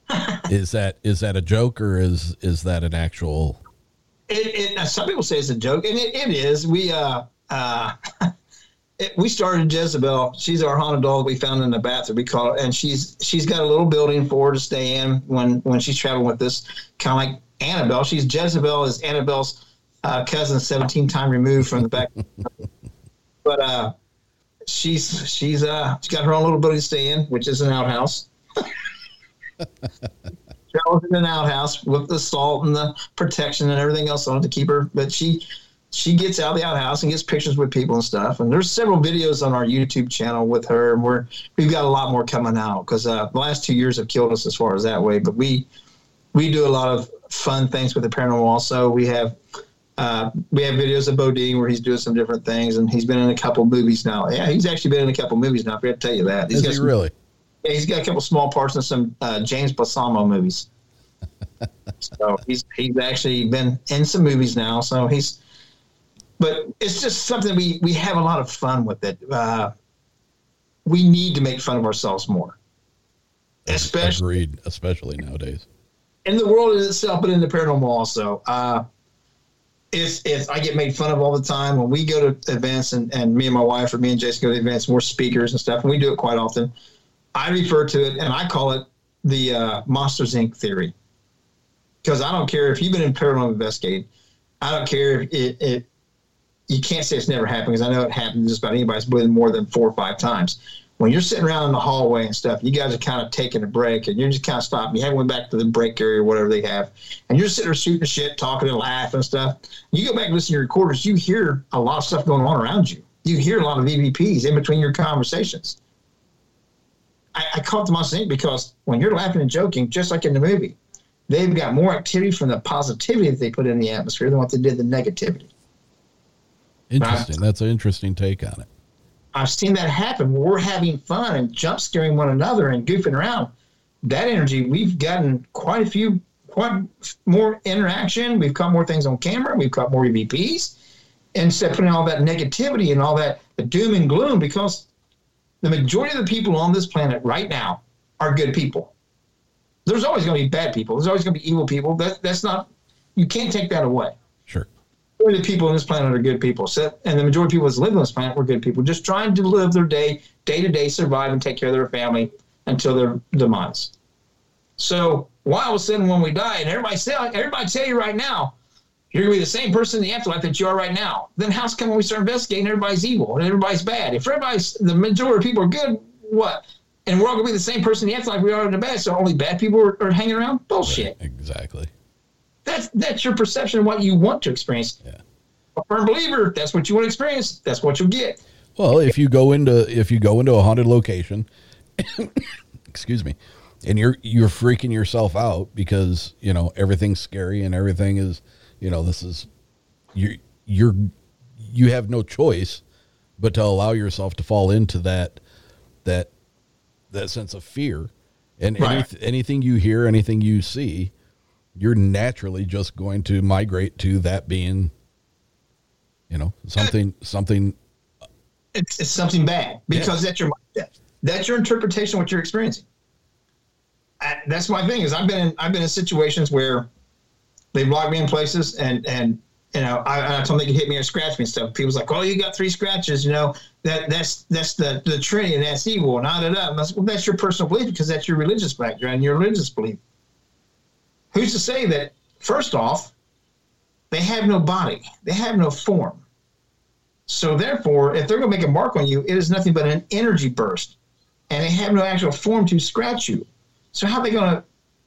is that is that a joke or is is that an actual? It, it some people say it's a joke, and it, it is. We uh uh it, we started Jezebel. She's our haunted doll that we found in the bathroom. We call it, and she's she's got a little building for her to stay in when when she's traveling with us, kind of like Annabelle. She's Jezebel is Annabelle's Uh, cousin, seventeen time removed from the back, but uh, she's she's uh she's got her own little building to stay in, which is an outhouse. Travels in an outhouse with the salt and the protection and everything else on it to keep her. But she she gets out of the outhouse and gets pictures with people and stuff. And there's several videos on our YouTube channel with her, and we're we've got a lot more coming out because uh, the last two years have killed us as far as that way. But we we do a lot of fun things with the paranormal. Also, we have. Uh, we have videos of Bodine where he's doing some different things, and he's been in a couple movies now. Yeah, he's actually been in a couple movies now. I forgot to tell you that. He's Is got he some, really? Yeah, he's got a couple small parts in some uh, James Balsamo movies. So he's he's actually been in some movies now. So he's, but it's just something we we have a lot of fun with it. Uh, we need to make fun of ourselves more, especially Agreed, especially nowadays in the world in itself, but in the paranormal also. Uh, it's, it's, I get made fun of all the time when we go to events, and, and me and my wife, or me and Jason go to events, we're speakers and stuff, and we do it quite often. I refer to it, and I call it the uh, Monsters, Incorporated theory. Because I don't care if you've been in paranormal investigating. I don't care if it, it you can't say it's never happened, because I know it happened to just about anybody's breathing more than four or five times. When you're sitting around in the hallway and stuff, you guys are kind of taking a break, and you're just kind of stopping. You haven't went back to the break area or whatever they have, and you're sitting there shooting shit, talking and laughing and stuff. You go back and listen to your recorders, you hear a lot of stuff going on around you. You hear a lot of E V Ps in between your conversations. I, I call it the Monsters, Incorporated because when you're laughing and joking, just like in the movie, they've got more activity from the positivity that they put in the atmosphere than what they did the negativity. Interesting. That's an interesting take on it. I've seen that happen. We're having fun and jump scaring one another and goofing around. That energy, we've gotten quite a few, quite more interaction. We've caught more things on camera. We've caught more E V Ps. Instead of putting all that negativity and all that the doom and gloom, because the majority of the people on this planet right now are good people. There's always going to be bad people. There's always going to be evil people. That, that's not, you can't take that away. Sure. The majority of the people on this planet are good people. So, and the majority of people that live on this planet were good people, just trying to live their day, day to day, survive and take care of their family until their demise. So why all of a sudden when we die, and everybody say, everybody tell you right now, you're going to be the same person in the afterlife that you are right now. Then how's come when we start investigating, everybody's evil and everybody's bad? If everybody's, the majority of people are good, what? And we're all going to be the same person in the afterlife we are in the bad, so only bad people are, are hanging around? Bullshit. Right, exactly. That's that's your perception of what you want to experience. Yeah. A firm believer, that's what you want to experience. That's what you'll get. Well, if you go into if you go into a haunted location, excuse me, and you're you're freaking yourself out because, you know, everything's scary and everything is, you know, this is you you're you have no choice but to allow yourself to fall into that that that sense of fear. And right. any, anything you hear, anything you see, you're naturally just going to migrate to that being, you know, something, something. It's, it's something bad because yeah. that's your mindset. That's your interpretation of what you're experiencing. I, that's my thing is I've been in, I've been in situations where they've locked me in places and, and, you know, I, I told them they could hit me or scratch me and stuff. People's like, oh, you got three scratches, you know, that that's, that's the, the Trinity and that's evil. And I, da, da. That's, well, that's your personal belief because that's your religious background and your religious belief. Who's to say that, first off, they have no body. They have no form. So therefore, if they're going to make a mark on you, it is nothing but an energy burst. And they have no actual form to scratch you. So how are they going to,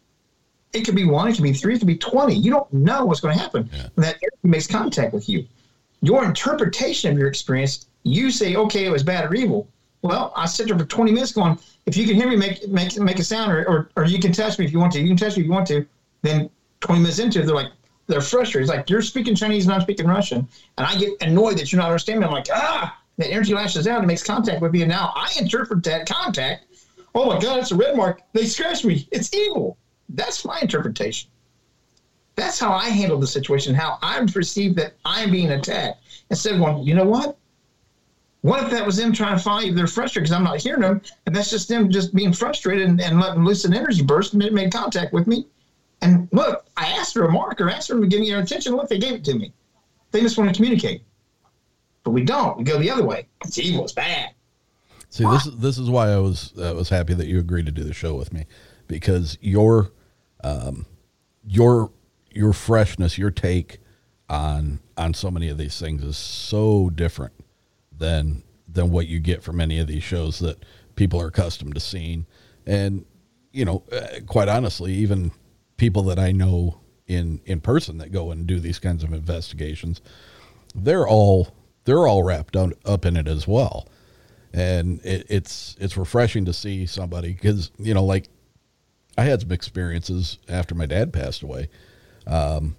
it could be one, it could be three, it could be twenty. You don't know what's going to happen yeah. when that energy makes contact with you. Your interpretation of your experience, you say, okay, it was bad or evil. Well, I sit there for twenty minutes going, if you can hear me make make make a sound or, or, or you can touch me if you want to, you can touch me if you want to. Then twenty minutes into it, they're like, they're frustrated. It's like, you're speaking Chinese and I'm speaking Russian. And I get annoyed that you're not understanding me. I'm like, ah, that energy lashes out and makes contact with me. And now I interpret that contact. Oh my God, it's a red mark. They scratched me. It's evil. That's my interpretation. That's how I handle the situation, how I perceive that I'm being attacked. Instead of going, you know what? What if that was them trying to follow you? They're frustrated because I'm not hearing them. And that's just them just being frustrated and, and letting loose an energy burst and it made contact with me. And look, I asked for a marker, asked for them to give me their attention. Look, they gave it to me. They just want to communicate. But we don't. We go the other way. It's evil. It's bad. See, this is this is why I was I was happy that you agreed to do the show with me, because your um your your freshness, your take on on so many of these things is so different than than what you get from any of these shows that people are accustomed to seeing. And you know, uh, quite honestly, even people that I know in in person that go and do these kinds of investigations, they're all they're all wrapped up, up in it as well. And it, it's it's refreshing to see somebody, because, you know, like I had some experiences after my dad passed away. Um,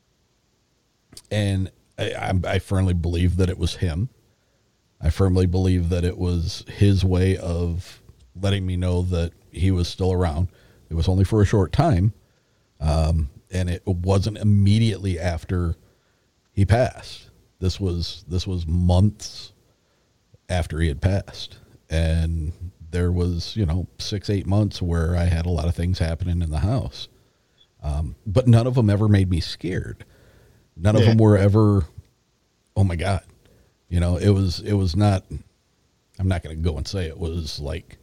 and I, I, I firmly believe that it was him. I firmly believe that it was his way of letting me know that he was still around. It was only for a short time. Um, and it wasn't immediately after he passed. This was, this was months after he had passed. And there was, you know, six, eight months where I had a lot of things happening in the house. Um, but none of them ever made me scared. None of Yeah. them were ever, oh my God. You know, it was, it was not, I'm not going to go and say it was like,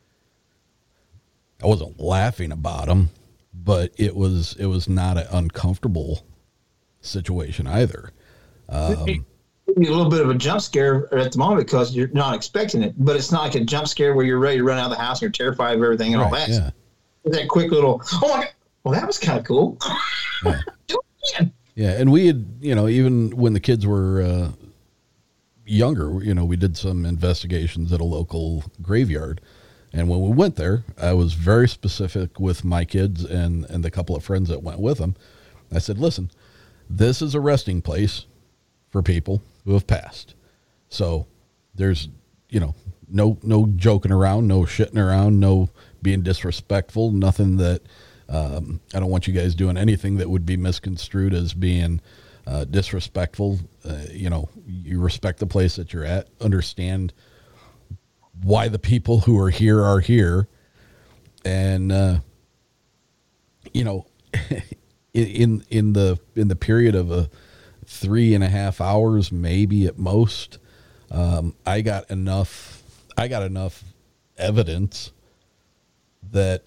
I wasn't laughing about them, but it was, it was not an uncomfortable situation either. Um, a little bit of a jump scare at the moment because you're not expecting it, but it's not like a jump scare where you're ready to run out of the house and you're terrified of everything and all right, that. yeah. That quick little, oh my God, well, that was kind of cool. Yeah. Do it again. Yeah, and we had, you know, even when the kids were uh, younger, you know, we did some investigations at a local graveyard. And when we went there, I was very specific with my kids and, and the couple of friends that went with them. I said, listen, this is a resting place for people who have passed. So there's, you know, no no joking around, no shitting around, no being disrespectful, nothing that um, I don't want you guys doing anything that would be misconstrued as being uh, disrespectful. Uh, you know, you respect the place that you're at, understand why the people who are here are here. And, uh, you know, in, in the, in the period of a three and a half hours, maybe at most, um, I got enough, I got enough evidence that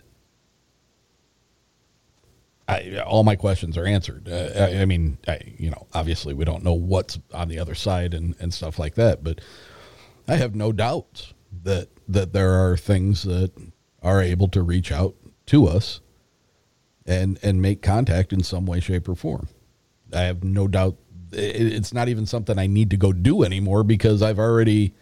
I, all my questions are answered. Uh, I, I mean, I, you know, obviously we don't know what's on the other side and, and stuff like that, but I have no doubts that, that there are things that are able to reach out to us and, and make contact in some way, shape, or form. I have no doubt. It, it's not even something I need to go do anymore because I've already,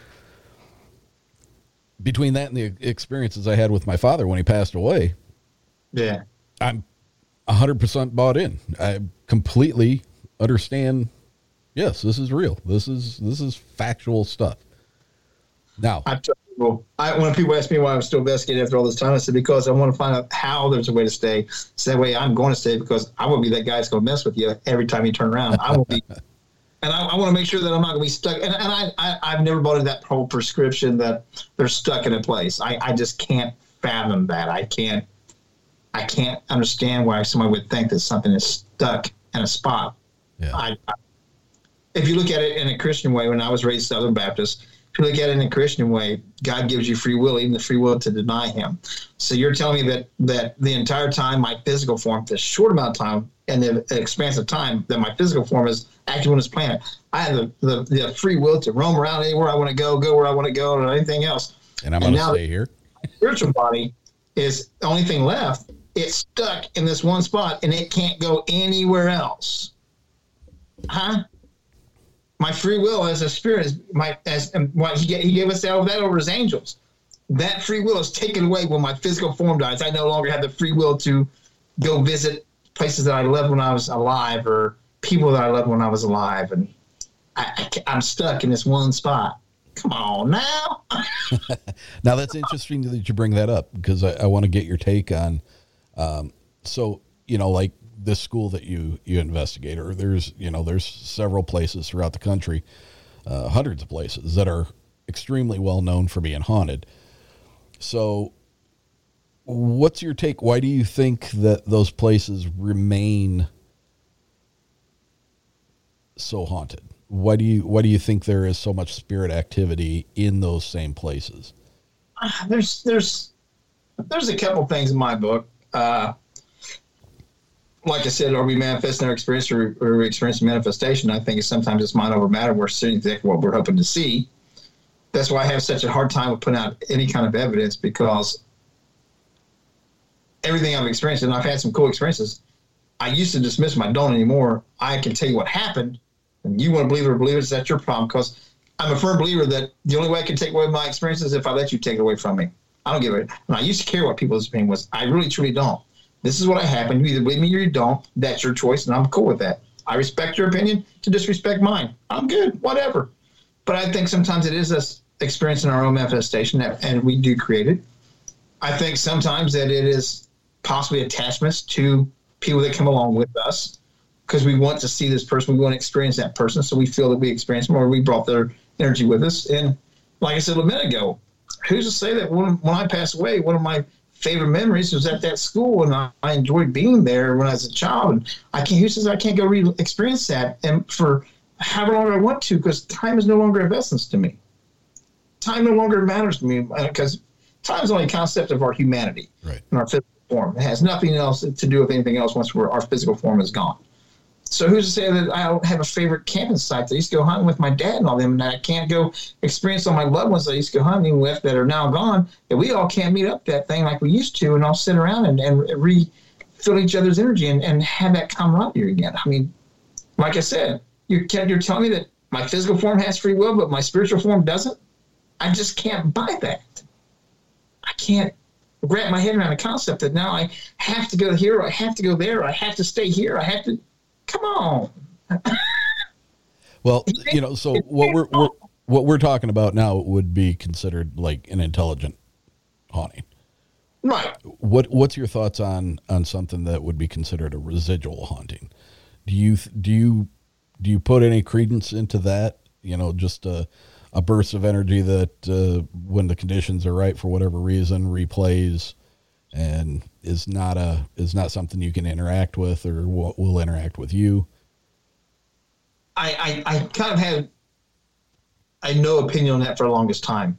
between that and the experiences I had with my father when he passed away, yeah, I'm one hundred percent bought in. I completely understand. Yes, this is real. This is this is factual stuff. Now, I tell people, I, when people ask me why I'm still investigating after all this time, I said because I want to find out how there's a way to stay. So that way, I'm going to stay because I won't be that guy that's going to mess with you every time you turn around. I won't be, and I, I want to make sure that I'm not going to be stuck. And, and I, I I've never bought into that whole prescription that they're stuck in a place. I, I just can't fathom that. I can't. I can't understand why somebody would think that something is stuck in a spot. Yeah. I, I, if you look at it in a Christian way, when I was raised Southern Baptist, if you look at it in a Christian way, God gives you free will, even the free will to deny him. So you're telling me that, that the entire time my physical form, this short amount of time and the expanse of time that my physical form is active on this planet, I have the, the, the free will to roam around anywhere I want to go, go where I want to go, or anything else. And I'm going to stay here. My spiritual body is the only thing left. It's stuck in this one spot and it can't go anywhere else. Huh? My free will as a spirit is my as and what he gave, he gave us that, that over his angels. That free will is taken away when my physical form dies. I no longer have the free will to go visit places that I loved when I was alive or people that I loved when I was alive, and I, I, I'm stuck in this one spot. Come on now. Now that's interesting that you bring that up because I, I want to get your take on. Um, so, you know, like this school that you, you investigate, or there's, you know, there's several places throughout the country, uh, hundreds of places that are extremely well known for being haunted. So what's your take? Why do you think that those places remain so haunted? Why do you, why do you think there is so much spirit activity in those same places? There's, there's, there's a couple things in my book. Uh, like I said, are we manifesting our experience or, or are we experiencing manifestation? I think it's sometimes it's mind over matter. We're seeing exactly what we're hoping to see. That's why I have such a hard time with putting out any kind of evidence because everything I've experienced, and I've had some cool experiences, I used to dismiss them. I don't anymore. I can tell you what happened, and you want to believe it or believe it, that's your problem because I'm a firm believer that the only way I can take away my experiences is if I let you take it away from me. I don't give it. And I used to care what people's opinion was. I really, truly don't. This is what happened. You either believe me or you don't. That's your choice, and I'm cool with that. I respect your opinion to disrespect mine. I'm good, whatever. But I think sometimes it is us experiencing our own manifestation, that, and we do create it. I think sometimes that it is possibly attachments to people that come along with us because we want to see this person. We want to experience that person, so we feel that we experience them or we brought their energy with us. And like I said a minute ago, who's to say that when, when I pass away, one of my favorite memories was at that school, and I, I enjoyed being there when I was a child. And I can't. Who says I can't go re- experience that? And for however long I want to, because time is no longer of essence to me. Time no longer matters to me because time is only a concept of our humanity, right, in our physical form. It has nothing else to do with anything else once we're, our physical form is gone. So who's to say that I don't have a favorite camping site that I used to go hunting with my dad and all them, and I can't go experience all my loved ones that I used to go hunting with that are now gone, that we all can't meet up that thing like we used to and all sit around and, and refill each other's energy and, and have that camaraderie again. I mean, like I said, you're, you're telling me that my physical form has free will, but my spiritual form doesn't? I just can't buy that. I can't wrap my head around the concept that now I have to go here, or I have to go there, or I have to stay here, I have to... Come on. Well, you know, so what we're, we're what we're talking about now would be considered like an intelligent haunting, right? What What's your thoughts on on something that would be considered a residual haunting? Do you do you do you put any credence into that? You know, just a a burst of energy that uh, when the conditions are right for whatever reason replays and is not a is not something you can interact with or will, will interact with you. I, I I kind of had I had no opinion on that for the longest time,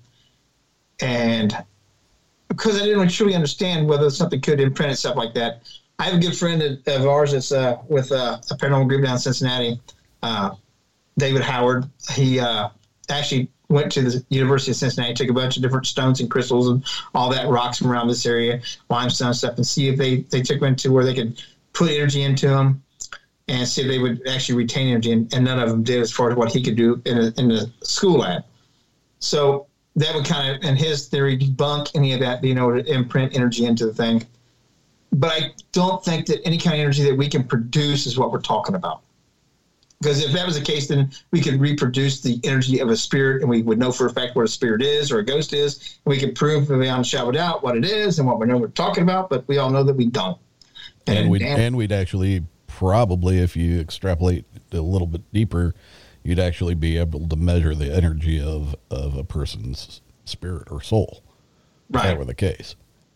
and because I didn't truly understand whether something could imprint itself like that. I have a good friend of, of ours that's uh, with uh, a paranormal group down in Cincinnati, uh, David Howard. He uh, actually went to the University of Cincinnati, took a bunch of different stones and crystals and all that rocks from around this area, limestone stuff, and see if they, they took them to where they could put energy into them and see if they would actually retain energy. And, and none of them did as far as what he could do in, a, in the school lab. So that would kind of, in his theory, debunk any of that, you know, to imprint energy into the thing. But I don't think that any kind of energy that we can produce is what we're talking about. Because if that was the case, then we could reproduce the energy of a spirit, and we would know for a fact what a spirit is or a ghost is, and we could prove beyond a shadow of doubt what it is and what we know we're talking about. But we all know that we don't. And, and we'd and, and we'd actually probably, if you extrapolate a little bit deeper, you'd actually be able to measure the energy of of a person's spirit or soul. Right. If that were the case.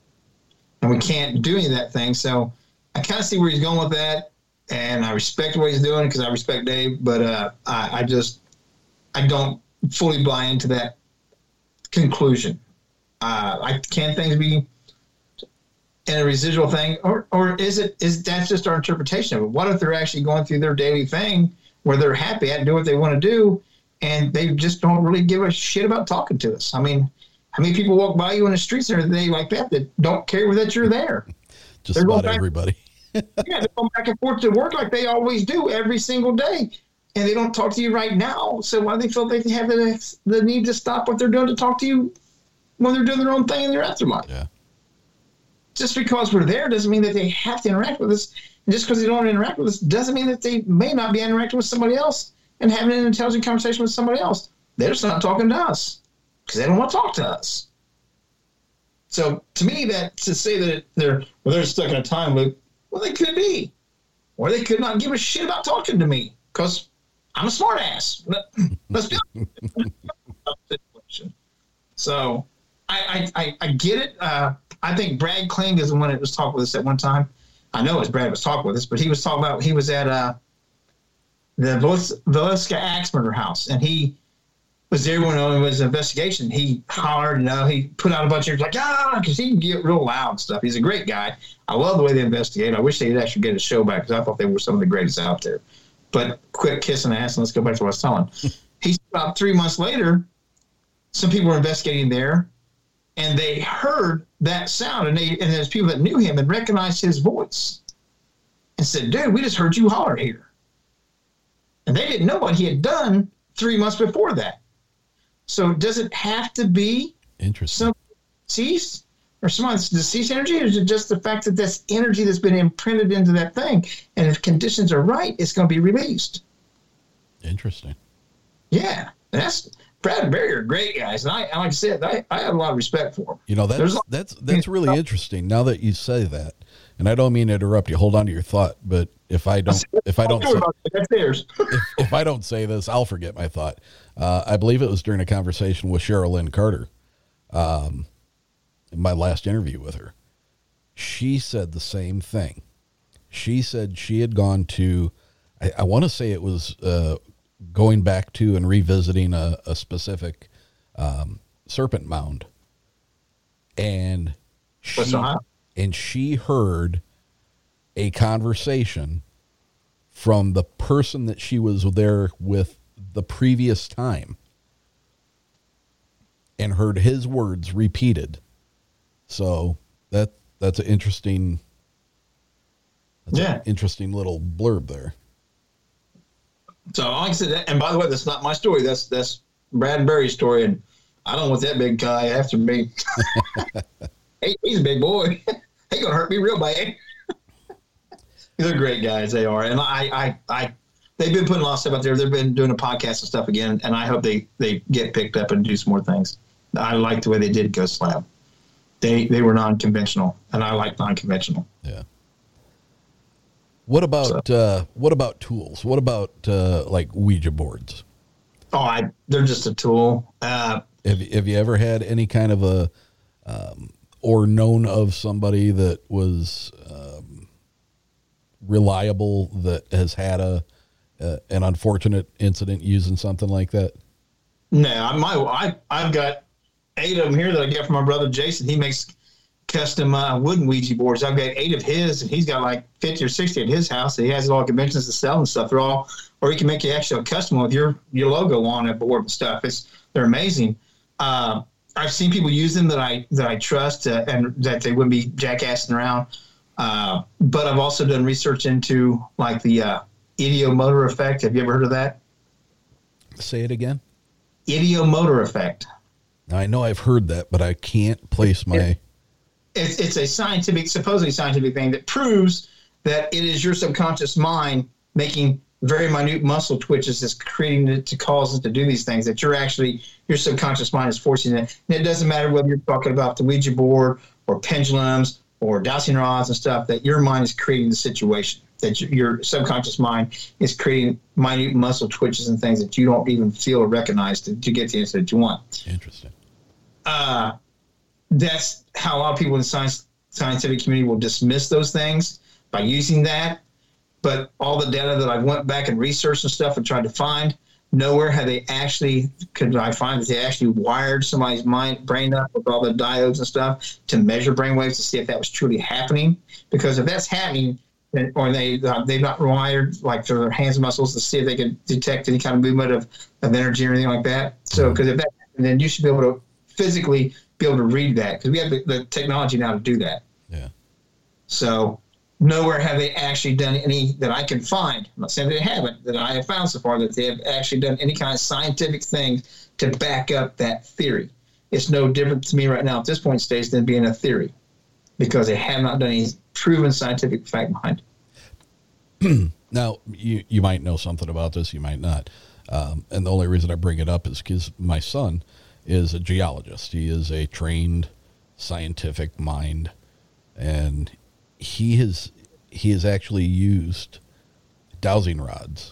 And we can't do any of that thing. So I kind of see where he's going with that. And I respect what he's doing because I respect Dave, but uh, I, I just I don't fully buy into that conclusion. Uh, I can things be in a residual thing, or or is it is that's just our interpretation of it? What if they're actually going through their daily thing where they're happy and do what they want to do, and they just don't really give a shit about talking to us? I mean, how many people walk by you in the streets every day like that that don't care that you're there? Just they're about everybody. Yeah, they go back and forth to work like they always do every single day, and they don't talk to you right now. So why do they feel they have the, the need to stop what they're doing to talk to you when they're doing their own thing in their afterlife? Yeah. Just because we're there doesn't mean that they have to interact with us. And just because they don't interact with us doesn't mean that they may not be interacting with somebody else and having an intelligent conversation with somebody else. They're just not talking to us because they don't want to talk to us. So to me, that to say that they're well, they're stuck in a time loop. Well, they could be, or they could not give a shit about talking to me because I'm a smart ass. Let's do it. So I, I, I get it. Uh, I think Brad Kling is the one that was talking with us at one time. I know it's Brad was talking with us, but he was talking about, he was at uh, the Velisca Axe Murder House, and he was there when it was an investigation. He hollered, you know, he put out a bunch of, like, ah, because he can get real loud and stuff. He's a great guy. I love the way they investigate. I wish they'd actually get a show back because I thought they were some of the greatest out there. But quit kissing ass and let's go back to what I was telling. He's about three months later, some people were investigating there, and they heard that sound, and they and there's people that knew him and recognized his voice and said, dude, we just heard you holler here. And they didn't know what he had done three months before that. So does it have to be interesting some deceased or someone's deceased energy, or is it just the fact that this energy that's been imprinted into that thing, and if conditions are right, it's going to be released? Interesting. Yeah, and that's Brad and Barry are great guys, and I, like I said, I, I have a lot of respect for them. You know, that's There's that's that's really interesting. Now that you say that, and I don't mean to interrupt you. Hold on to your thought, but if I don't, if I don't, say, that's theirs. if, if I don't say this, I'll forget my thought. Uh, I believe it was during a conversation with Cheryl Lynn Carter, um, in my last interview with her, she said the same thing. She said she had gone to, I, I want to say it was uh, going back to and revisiting a, a specific um, serpent mound. And she, and she heard a conversation from the person that she was there with the previous time and heard his words repeated. So that that's an interesting, that's yeah, an interesting little blurb there. So like I said, and by the way, that's not my story. That's that's Brad Berry's story, and I don't want that big guy after me. Hey, he's a big boy. He gonna hurt me real bad. They're great guys. They are, and I, I, I, they've been putting a lot of stuff out there. They've been doing a podcast and stuff again, and I hope they they get picked up and do some more things. I like the way they did Ghost Lab. They they were non-conventional, and I like non-conventional. Yeah. What about so. uh, what about tools? What about uh, like Ouija boards? Oh, I they're just a tool. Uh, have Have you ever had any kind of a um, or known of somebody that was um, reliable that has had a uh, an unfortunate incident using something like that? No, I my I I've got eight of them here that I get from my brother Jason. He makes custom uh, wooden Ouija boards. I've got eight of his, and he's got like fifty or sixty at his house. He has all conventions to sell and stuff. They're all, or he can make you actually a custom with your your logo on a board and stuff. It's they're amazing. Uh, I've seen people use them that I that I trust uh, and that they wouldn't be jackassing around. Uh, but I've also done research into like the uh, idiomotor effect. Have you ever heard of that? Say it again. Idiomotor effect. Now, I know I've heard that, but I can't place my. It, it's it's a scientific, supposedly scientific thing that proves that it is your subconscious mind making very minute muscle twitches that's creating it to cause it to do these things. That you're actually your subconscious mind is forcing it. And it doesn't matter whether you're talking about the Ouija board or pendulums or dowsing rods and stuff. That your mind is creating the situation. That your subconscious mind is creating minute muscle twitches and things that you don't even feel or recognize to, to get the answer that you want. Interesting. Uh, that's how a lot of people in the science scientific community will dismiss those things by using that. But all the data that I went back and researched and stuff and tried to find, nowhere had they actually, could I find that they actually wired somebody's mind, brain up with all the diodes and stuff to measure brainwaves to see if that was truly happening. Because if that's happening, or they uh, they've not wired like their hands and muscles to see if they can detect any kind of movement of, of energy or anything like that. So because if that, then you should be able to physically be able to read that because we have the, the technology now to do that. Yeah. So nowhere have they actually done any that I can find. I'm not saying they haven't, that I have found so far that they have actually done any kind of scientific thing to back up that theory. It's no different to me right now at this point stage than being a theory because they have not done any proven scientific fact behind it. Now, you, you might know something about this, you might not. Um, and the only reason I bring it up is because my son is a geologist. He is a trained scientific mind, and he has he has actually used dowsing rods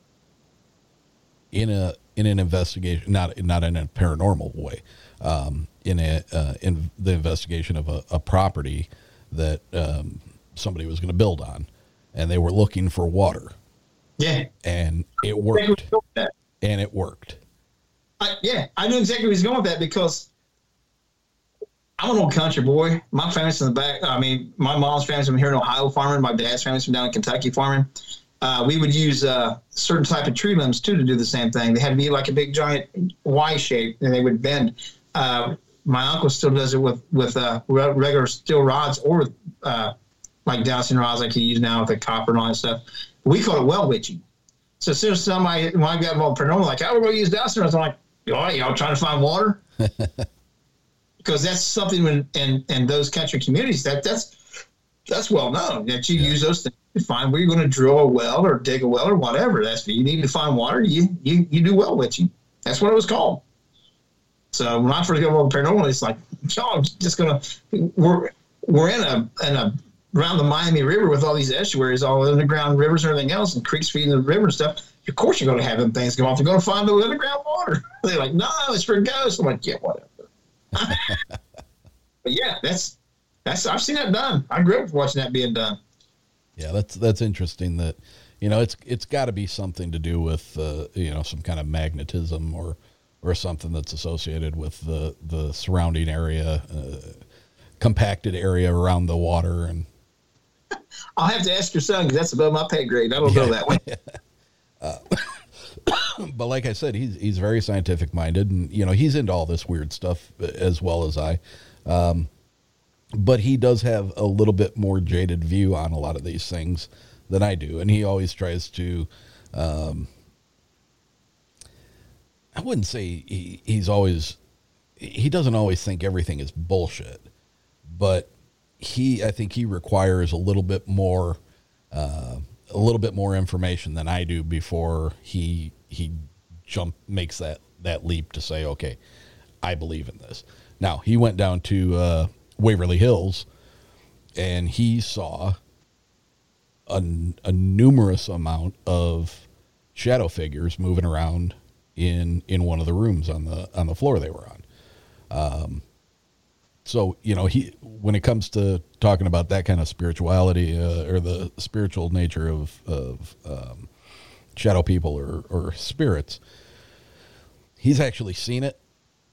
in a in an investigation, not not in a paranormal way, um, in a uh, in the investigation of a, a property that um, somebody was going to build on, and they were looking for water. Yeah, and it worked. And it worked. I, yeah, I knew exactly where he was going with that because I'm an old country boy. My family's from the back. I mean, my mom's family's from here in Ohio farming. My dad's family's from down in Kentucky farming. Uh, we would use uh, certain type of tree limbs, too, to do the same thing. They had to be like a big, giant Y shape, and they would bend. Uh, my uncle still does it with, with uh, regular steel rods or uh, like dowsing rods like you use now with the copper and all that stuff. We call it well witching. So as soon as somebody, when I got involved in paranormal, like, how are we going to use dowsing rods? I'm like, all right, y'all trying to find water? Because that's something in, in, in those country communities that that's that's well known that you yeah. use those things to find where you're going to drill a well or dig a well or whatever. That's you need to find water. You you you do well witching. That's what it was called. So when I first got involved in paranormal, it's like y'all just gonna we're we're in a in a around the Miami River with all these estuaries, all underground rivers and everything else, and creeks feeding the river and stuff. Of course, you're going to have them things go off. You're going to find the underground water. They're like, no, it's for ghosts. I'm like, yeah, whatever. But yeah, that's That's I've seen that done. I grew up watching that being done. Yeah, that's that's interesting. That you know, it's it's got to be something to do with uh, you know some kind of magnetism or or something that's associated with the the surrounding area, uh, compacted area around the water. And I'll have to ask your son because that's above my pay grade. I don't yeah. know that way. uh, but like I said, he's he's very scientific minded, and you know he's into all this weird stuff as well as I. Um, but he does have a little bit more jaded view on a lot of these things than I do, and he always tries to. Um, I wouldn't say he, he's always. He doesn't always think everything is bullshit, but he, I think he requires a little bit more. Uh, a little bit more information than I do before he he jump makes that, that leap to say, okay, I believe in this. Now, he went down to uh, Waverly Hills, and he saw a, a numerous amount of shadow figures moving around in in one of the rooms on the on the floor they were on. Um, So, you know, he, when it comes to talking about that kind of spirituality uh, or the spiritual nature of, of um, shadow people or, or spirits, he's actually seen it.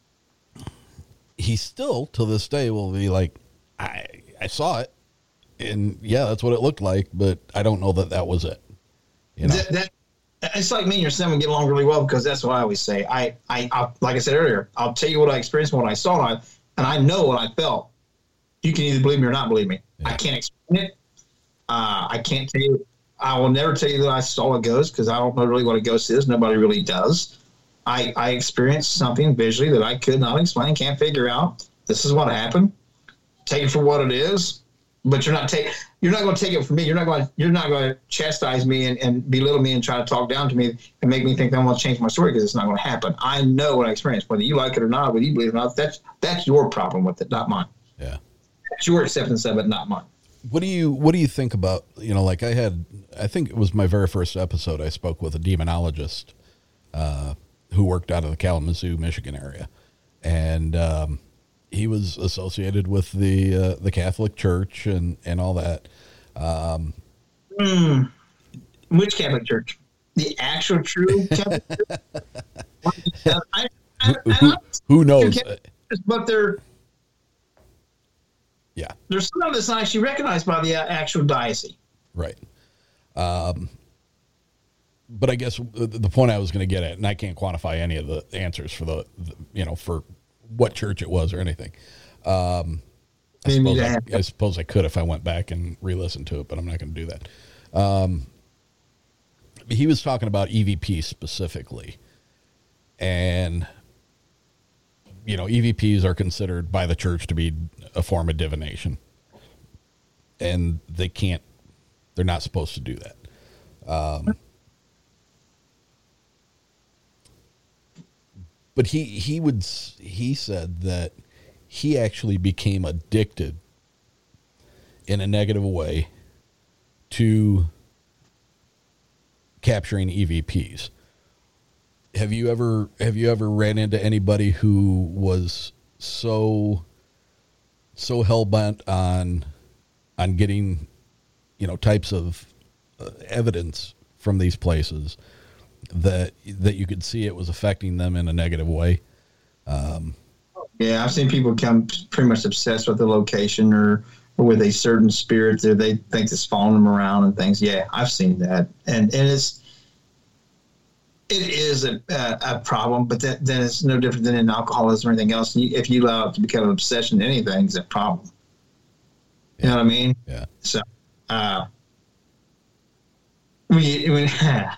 He still, to this day, will be like, I, I saw it, and yeah, that's what it looked like, but I don't know that that was it. You know? That, that it's like me and your son would get along really well because that's what I always say. I, I, I like I said earlier, I'll tell you what I experienced, what I saw, and I, And I know what I felt. You can either believe me or not believe me. Yeah. I can't explain it. Uh, I can't tell you. I will never tell you that I saw a ghost because I don't know really what a ghost is. Nobody really does. I, I experienced something visually that I could not explain, can't figure out. This is what happened. Take it for what it is. But you're not take. You're not going to take it from me. You're not going. You're not going to chastise me and, and belittle me and try to talk down to me and make me think that I'm going to change my story because it's not going to happen. I know what I experienced. Whether you like it or not, whether you believe it or not, that's that's your problem with it, not mine. Yeah, that's your acceptance of it, not mine. What do you What do you think about? You know, like I had. I think it was my very first episode. I spoke with a demonologist uh, who worked out of the Kalamazoo, Michigan area, and. Um, He was associated with the uh, the Catholic Church and, and all that. Um, mm. Which Catholic Church? The actual true Catholic Church? I, I, who, who knows? Churches, but they're yeah. There's some that's not actually recognized by the actual diocese. Right. Um, but I guess the point I was going to get at, and I can't quantify any of the answers for the, the you know for. what church it was or anything. Um, I, suppose I, I suppose I could if I went back and re-listened to it, but I'm not going to do that. Um, he was talking about E V P specifically. And, you know, E V Ps are considered by the church to be a form of divination. And they can't, they're not supposed to do that. Um, But he, he would he said that he actually became addicted in a negative way to capturing E V Ps. Have you ever have you ever ran into anybody who was so so hell bent on on getting, you know, types of uh, evidence from these places that that you could see it was affecting them in a negative way? Um, yeah, I've seen people become pretty much obsessed with the location or, or with a certain spirit that they think is following them around and things. Yeah, I've seen that, and and it's it is a a, a problem, but that, then it's no different than in alcoholism or anything else. If you allow it to become an obsession, anything is a problem. You yeah. know what I mean? Yeah. So, uh, we. we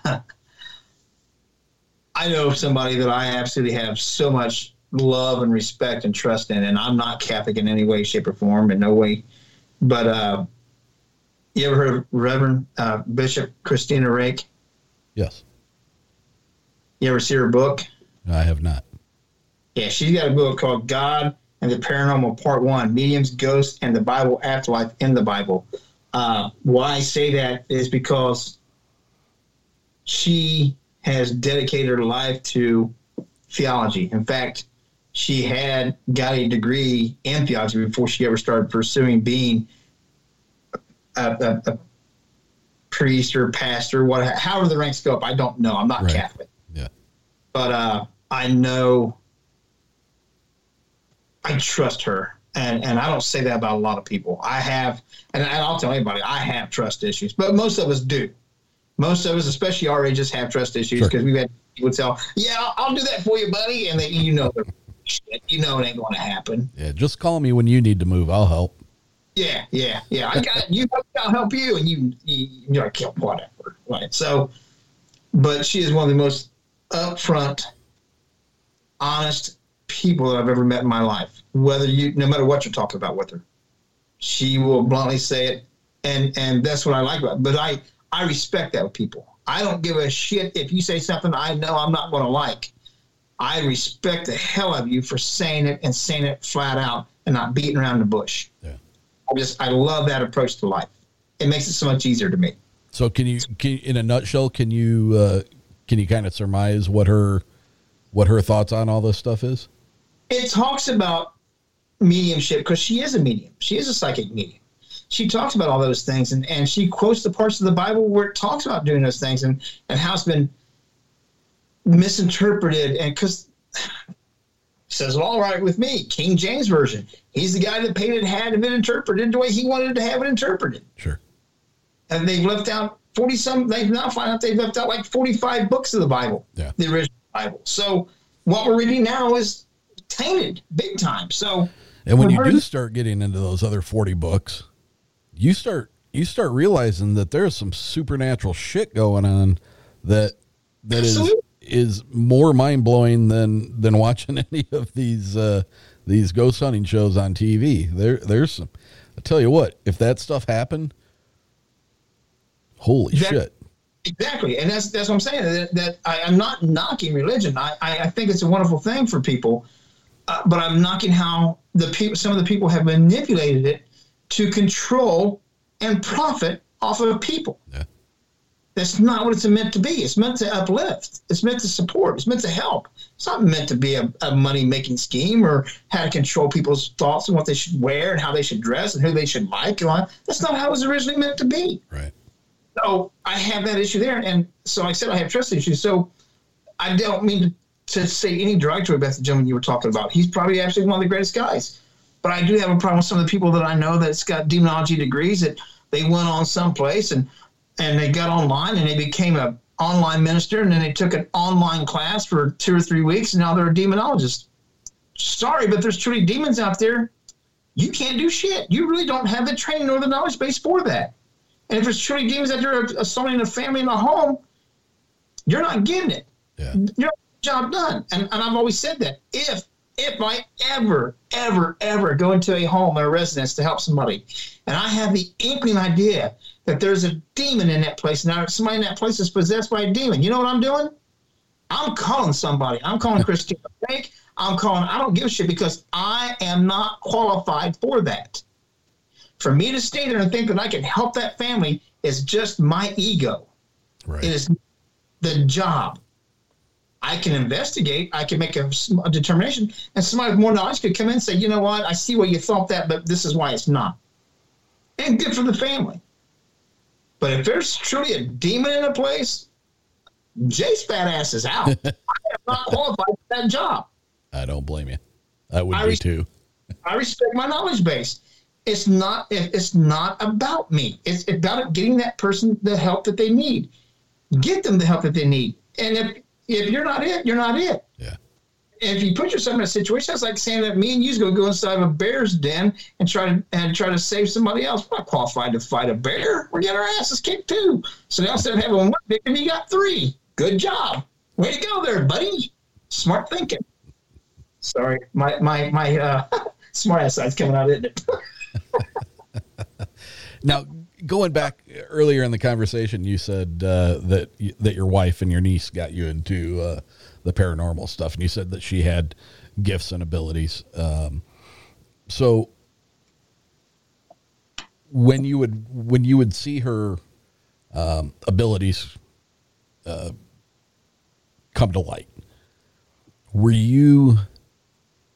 I know somebody that I absolutely have so much love and respect and trust in, and I'm not Catholic in any way, shape, or form, in no way. But uh, you ever heard of Reverend uh, Bishop Christina Rake? Yes. You ever see her book? No, I have not. Yeah, she's got a book called God and the Paranormal Part One: Mediums, Ghosts, and the Bible Afterlife in the Bible. Uh, why I say that is because she has dedicated her life to theology. In fact, she had got a degree in theology before she ever started pursuing being a, a, a priest or pastor, what, however the ranks go up. I don't know. I'm not Right. Catholic. Yeah. But uh, I know I trust her. And and I don't say that about a lot of people. I have, and I'll tell anybody, I have trust issues, but most of us do. Most of us, especially our ages, have trust issues because Sure. we've had people tell, yeah, I'll, I'll do that for you, buddy. And then, you know, they're shit. You know it ain't going to happen. Yeah. Just call me when you need to move. I'll help. Yeah, yeah, yeah. I got you. I'll help you, and you, you you're like, yeah, whatever. Right. So, but she is one of the most upfront, honest people that I've ever met in my life. Whether you, no matter what you're talking about with her, she will bluntly say it, and and that's what I like about it. But I I respect that with people. I don't give a shit if you say something I know I'm not going to like. I respect the hell out of you for saying it and saying it flat out and not beating around the bush. Yeah. I just I love that approach to life. It makes it so much easier to me. So can you, can, in a nutshell, can you, uh, can you kind of surmise what her, what her thoughts on all this stuff is? It talks about mediumship because she is a medium. She is a psychic medium. She talks about all those things, and, and she quotes the parts of the Bible where it talks about doing those things and, and how it's been misinterpreted. And because says it all right with me, King James Version. He's the guy that painted had it interpreted the way he wanted to have it interpreted. Sure. And they've left out forty some. They've now found out they've left out like forty-five books of the Bible, Yeah. the original Bible. So what we're reading now is tainted big time. So, And when for you her- do start getting into those other forty books, you start, you start realizing that there's some supernatural shit going on that, that is, Absolutely. is more mind blowing than, than watching any of these, uh, these ghost hunting shows on T V. There, there's some, I tell you what, if that stuff happened, holy That- shit. Exactly, and that's that's what I'm saying. That, that I, I'm not knocking religion. I, I, I think it's a wonderful thing for people, uh, but I'm knocking how the people, some of the people have manipulated it to control and profit off of people. Yeah. That's not what it's meant to be. It's meant to uplift. It's meant to support. It's meant to help. It's not meant to be a, a money-making scheme or how to control people's thoughts and what they should wear and how they should dress and who they should like. That's not how it was originally meant to be. Right. So I have that issue there. And so like I said, I have trust issues. So I don't mean to, to say any derogatory about the gentleman you were talking about. He's probably actually one of the greatest guys. But I do have a problem with some of the people that I know that's got demonology degrees that they went on someplace and, and they got online and they became a online minister and then they took an online class for two or three weeks and now they're a demonologist. Sorry, but there's truly demons out there. You can't do shit. You really don't have the training or the knowledge base for that. And if it's truly demons that are assaulting a family in a home, you're not getting it. Yeah. Your job done. And, and I've always said that if if I ever, ever, ever go into a home or a residence to help somebody, and I have the inkling idea that there's a demon in that place, now somebody in that place is possessed by a demon, you know what I'm doing? I'm calling somebody. I'm calling Christina Bank. I'm calling. I don't give a shit because I am not qualified for that. For me to stay there and think that I can help that family is just my ego. Right. It is the job. I can investigate. I can make a, a determination. And somebody with more knowledge could come in and say, you know what, I see why you thought that, but this is why it's not. And good for the family. But if there's truly a demon in a place, Jay's fat ass is out. I am not qualified for that job. I don't blame you. I would I be res- too. I respect my knowledge base. It's not. It's not about me. It's about getting that person the help that they need. Get them the help that they need. And if if you're not it, you're not it. Yeah. And if you put yourself in a situation, it's like saying that me and you's going to go inside of a bear's den and try to and try to save somebody else. We're not qualified to fight a bear. We're getting our asses kicked too. So now instead of having one victim, you got three. Good job. Way to go there, buddy. Smart thinking. Sorry, my my my uh, smart ass side's coming out, isn't it? Now, going back earlier in the conversation, you said uh, that that your wife and your niece got you into uh, the paranormal stuff, and you said that she had gifts and abilities. Um, so, when you would when you would see her um, abilities uh, come to light, were you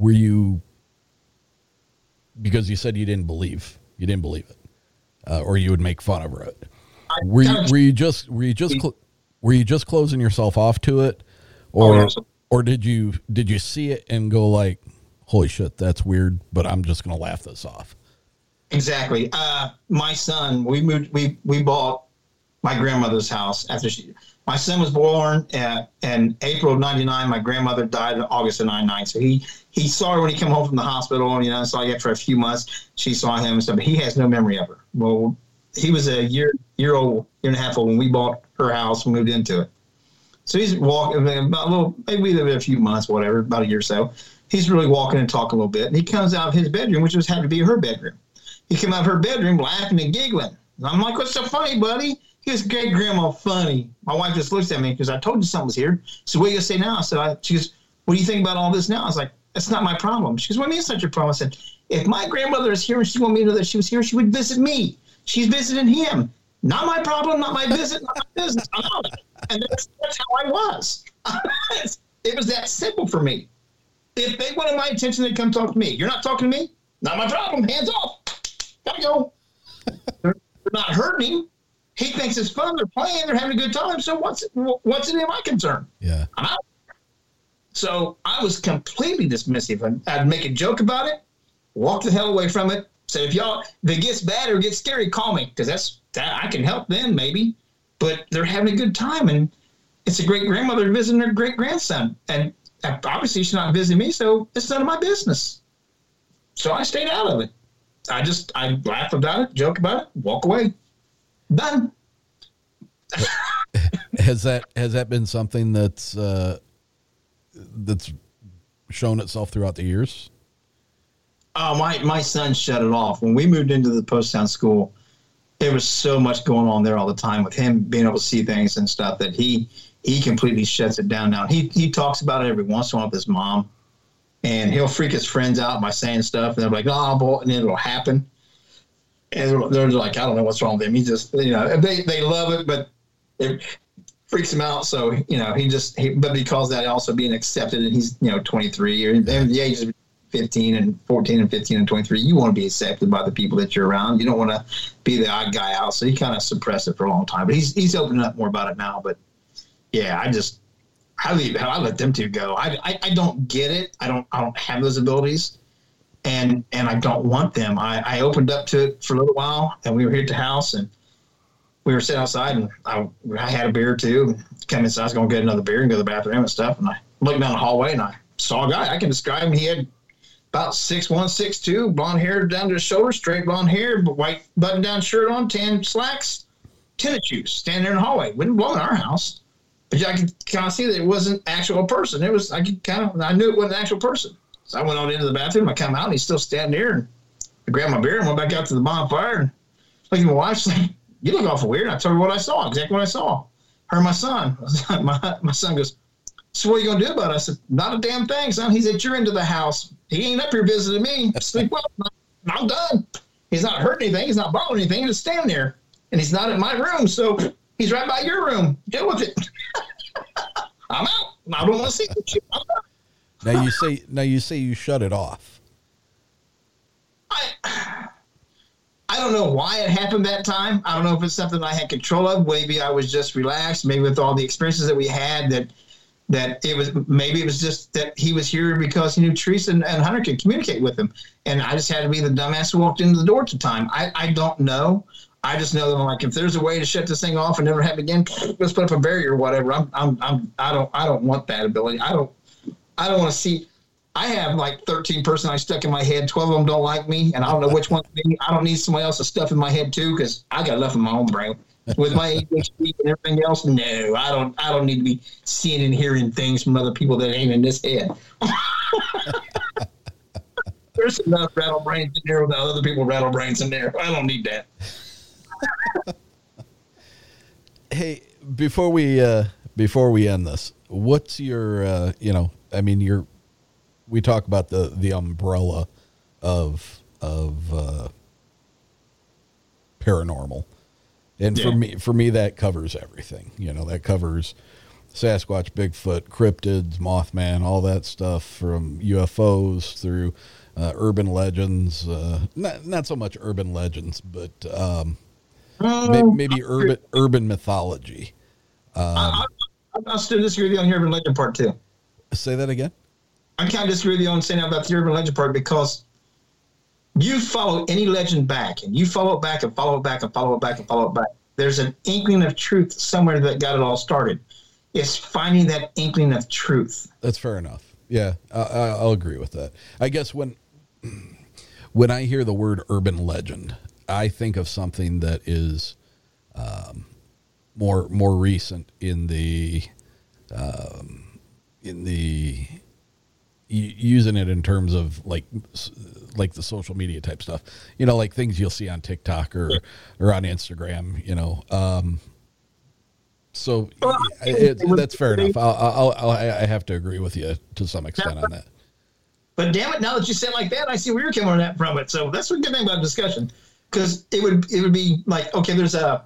were you, because you said you didn't believe, you didn't believe it, uh, or you would make fun of it. Were you, were you just, were you just, cl- were you just closing yourself off to it, or, oh, yeah. or did you, did you see it and go like, holy shit, that's weird, but I'm just going to laugh this off? Exactly. Uh, my son, we moved, we, we bought my grandmother's house after she, my son was born uh, in April of ninety-nine. My grandmother died in August of ninety-nine. So he, he saw her when he came home from the hospital, and, you know, saw her for a few months. She saw him and stuff, but he has no memory of her. Well, he was a year, year old, year and a half old when we bought her house and moved into it. So he's walking about a little, maybe we lived a few months, whatever, about a year or so. He's really walking and talking a little bit. And he comes out of his bedroom, which was had to be her bedroom. He came out of her bedroom laughing and giggling. And I'm like, what's so funny, buddy? He goes, great grandma, funny. My wife just looks at me because I told you something was here. So what are you going to say now? I said, I, she goes, what do you think about all this now? I was like, that's not my problem. She goes, what do you mean it's not your problem? I said, if my grandmother is here and she wanted me to know that she was here, she would visit me. She's visiting him. Not my problem, not my visit, not my business. I'm out. And that's, that's how I was. It was that simple for me. If they wanted my attention, they'd come talk to me. You're not talking to me? Not my problem. Hands off. Gotta go. They're not hurting him. He thinks it's fun. They're playing. They're having a good time. So what's it, what's it in my concern? Yeah. I'm out. So I was completely dismissive. I'd, I'd make a joke about it, walk the hell away from it. Say, if y'all, if it gets bad or gets scary, call me, because that's that, I can help them maybe. But they're having a good time, and it's a great grandmother visiting her great grandson, and obviously she's not visiting me, so it's none of my business. So I stayed out of it. I just I laugh about it, joke about it, walk away. Done. has that has that been something that's uh, that's shown itself throughout the years? Oh, my my son shut it off when we moved into the Poasttown school. There was so much going on there all the time with him being able to see things and stuff that he he completely shuts it down now. He he talks about it every once in a while with his mom, and he'll freak his friends out by saying stuff, and they're like, "Oh, boy," and it'll happen. And they're like, I don't know what's wrong with him. He just, you know, they, they love it, but it freaks him out. So, you know, he just, he, but he calls that also being accepted. And he's, you know, twenty-three, or and the age of fifteen and fourteen and fifteen and twenty-three. You want to be accepted by the people that you're around. You don't want to be the odd guy out. So he kind of suppressed it for a long time, but he's, he's opening up more about it now. But yeah, I just, I leave, I let them two go. I, I, I don't get it. I don't, I don't have those abilities. And and I don't want them. I, I opened up to it for a little while, and we were here at the house, and we were sitting outside, and I, I had a beer too. Came inside, I was going to get another beer and go to the bathroom and stuff. And I looked down the hallway, and I saw a guy. I can describe him. He had about six one, six two, blonde hair down to his shoulder, straight blonde hair, white button-down shirt on, tan slacks, tennis shoes, standing there in the hallway. Wouldn't blow in our house, but I could kind of see that it wasn't actual person. It was I could kind of I knew it wasn't an actual person. So I went on into the bathroom. I come out, and he's still standing there. And I grabbed my beer and went back out to the bonfire. And looked at my wife. She's like, "You look awful weird." And I told her what I saw, exactly what I saw. Her and my son. my, my son goes, "So what are you going to do about it?" I said, "Not a damn thing, son. He said, you're into the house. He ain't up here visiting me. Sleep well. I'm done. He's not hurting anything. He's not bothering anything. He's just standing there. And he's not in my room. So he's right by your room. Deal with it." I'm out. I don't want to see that shit. I'm out. Now you say, now you say you shut it off. I, I don't know why it happened that time. I don't know if it's something I had control of. Maybe I was just relaxed. Maybe with all the experiences that we had, that that it was maybe it was just that he was here because he knew Teresa and, and Hunter could communicate with him, and I just had to be the dumbass who walked into the door at the time. I, I don't know. I just know that I'm like, if there's a way to shut this thing off and never happen again, let's put up a barrier or whatever. I'm I'm I'm I don't I don't want that ability. I don't. I don't want to see. I have like thirteen personalities stuck in my head. twelve of them don't like me, and I don't know which one's me. I don't need somebody else's stuff in my head too, because I got enough in my own brain. With my A D H D and everything else, no, I don't. I don't need to be seeing and hearing things from other people that ain't in this head. There's enough rattle brains in there without other people rattle brains in there. I don't need that. Hey, before we uh, before we end this, what's your uh, you know? I mean, you're, we talk about the, the umbrella of, of, uh, paranormal. And yeah. for me, for me, that covers everything, you know, that covers Sasquatch, Bigfoot, cryptids, Mothman, all that stuff, from U F Os through uh, urban legends. Uh, not not so much urban legends, but um, may, maybe urban urban mythology. Um, I, I, I still disagree with you on the urban legend part too. Say that again. I kind of disagree with you on saying about the urban legend part, because you follow any legend back, and you follow it back and follow it back and follow it back and follow it back. There's an inkling of truth somewhere that got it all started. It's finding that inkling of truth. That's fair enough. Yeah, I, I'll agree with that. I guess when when I hear the word urban legend, I think of something that is um, more more recent in the um, in the using it in terms of like like the social media type stuff. You know, like things you'll see on TikTok or or on Instagram. You know. Um, So well, it, it, that's fair enough. I'll, I'll, I'll, I have to agree with you to some extent on that. But damn it, now that you said it like that, I see where you're coming at from it. So that's a good thing about discussion, because it would it would be like, okay, there's a,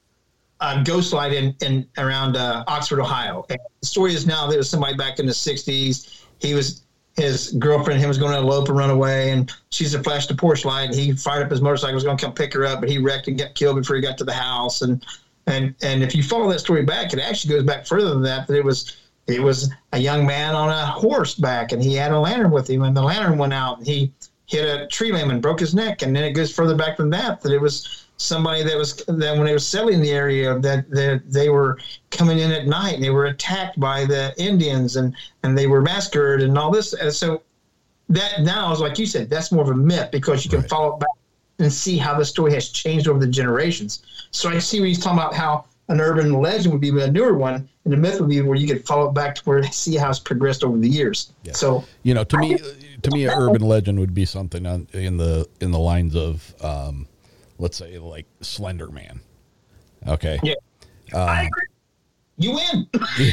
a ghost light in, in around uh, Oxford, Ohio. And the story is now there was somebody back in the sixties. He was his girlfriend. He was going to elope and run away, and she's a flashed a porch light. And he fired up his motorcycle, was going to come pick her up, but he wrecked and got killed before he got to the house. And And and if you follow that story back, it actually goes back further than that. That it was it was a young man on a horseback, and he had a lantern with him, and the lantern went out, and he hit a tree limb and broke his neck. And then it goes further back than that. That it was somebody that was that when they were settling the area, that that they were coming in at night, and they were attacked by the Indians, and and they were massacred and all this. And so that now is, like you said, that's more of a myth, because you can right. follow it back and see how the story has changed over the generations. So I see what he's talking about, how an urban legend would be a newer one, and the myth would be where you could follow it back to where see how it's progressed over the years. Yeah. So, you know, to me, to me, an urban legend would be something on, in the in the lines of, um, let's say, like Slender Man. Okay. Yeah. Um, I agree. You win.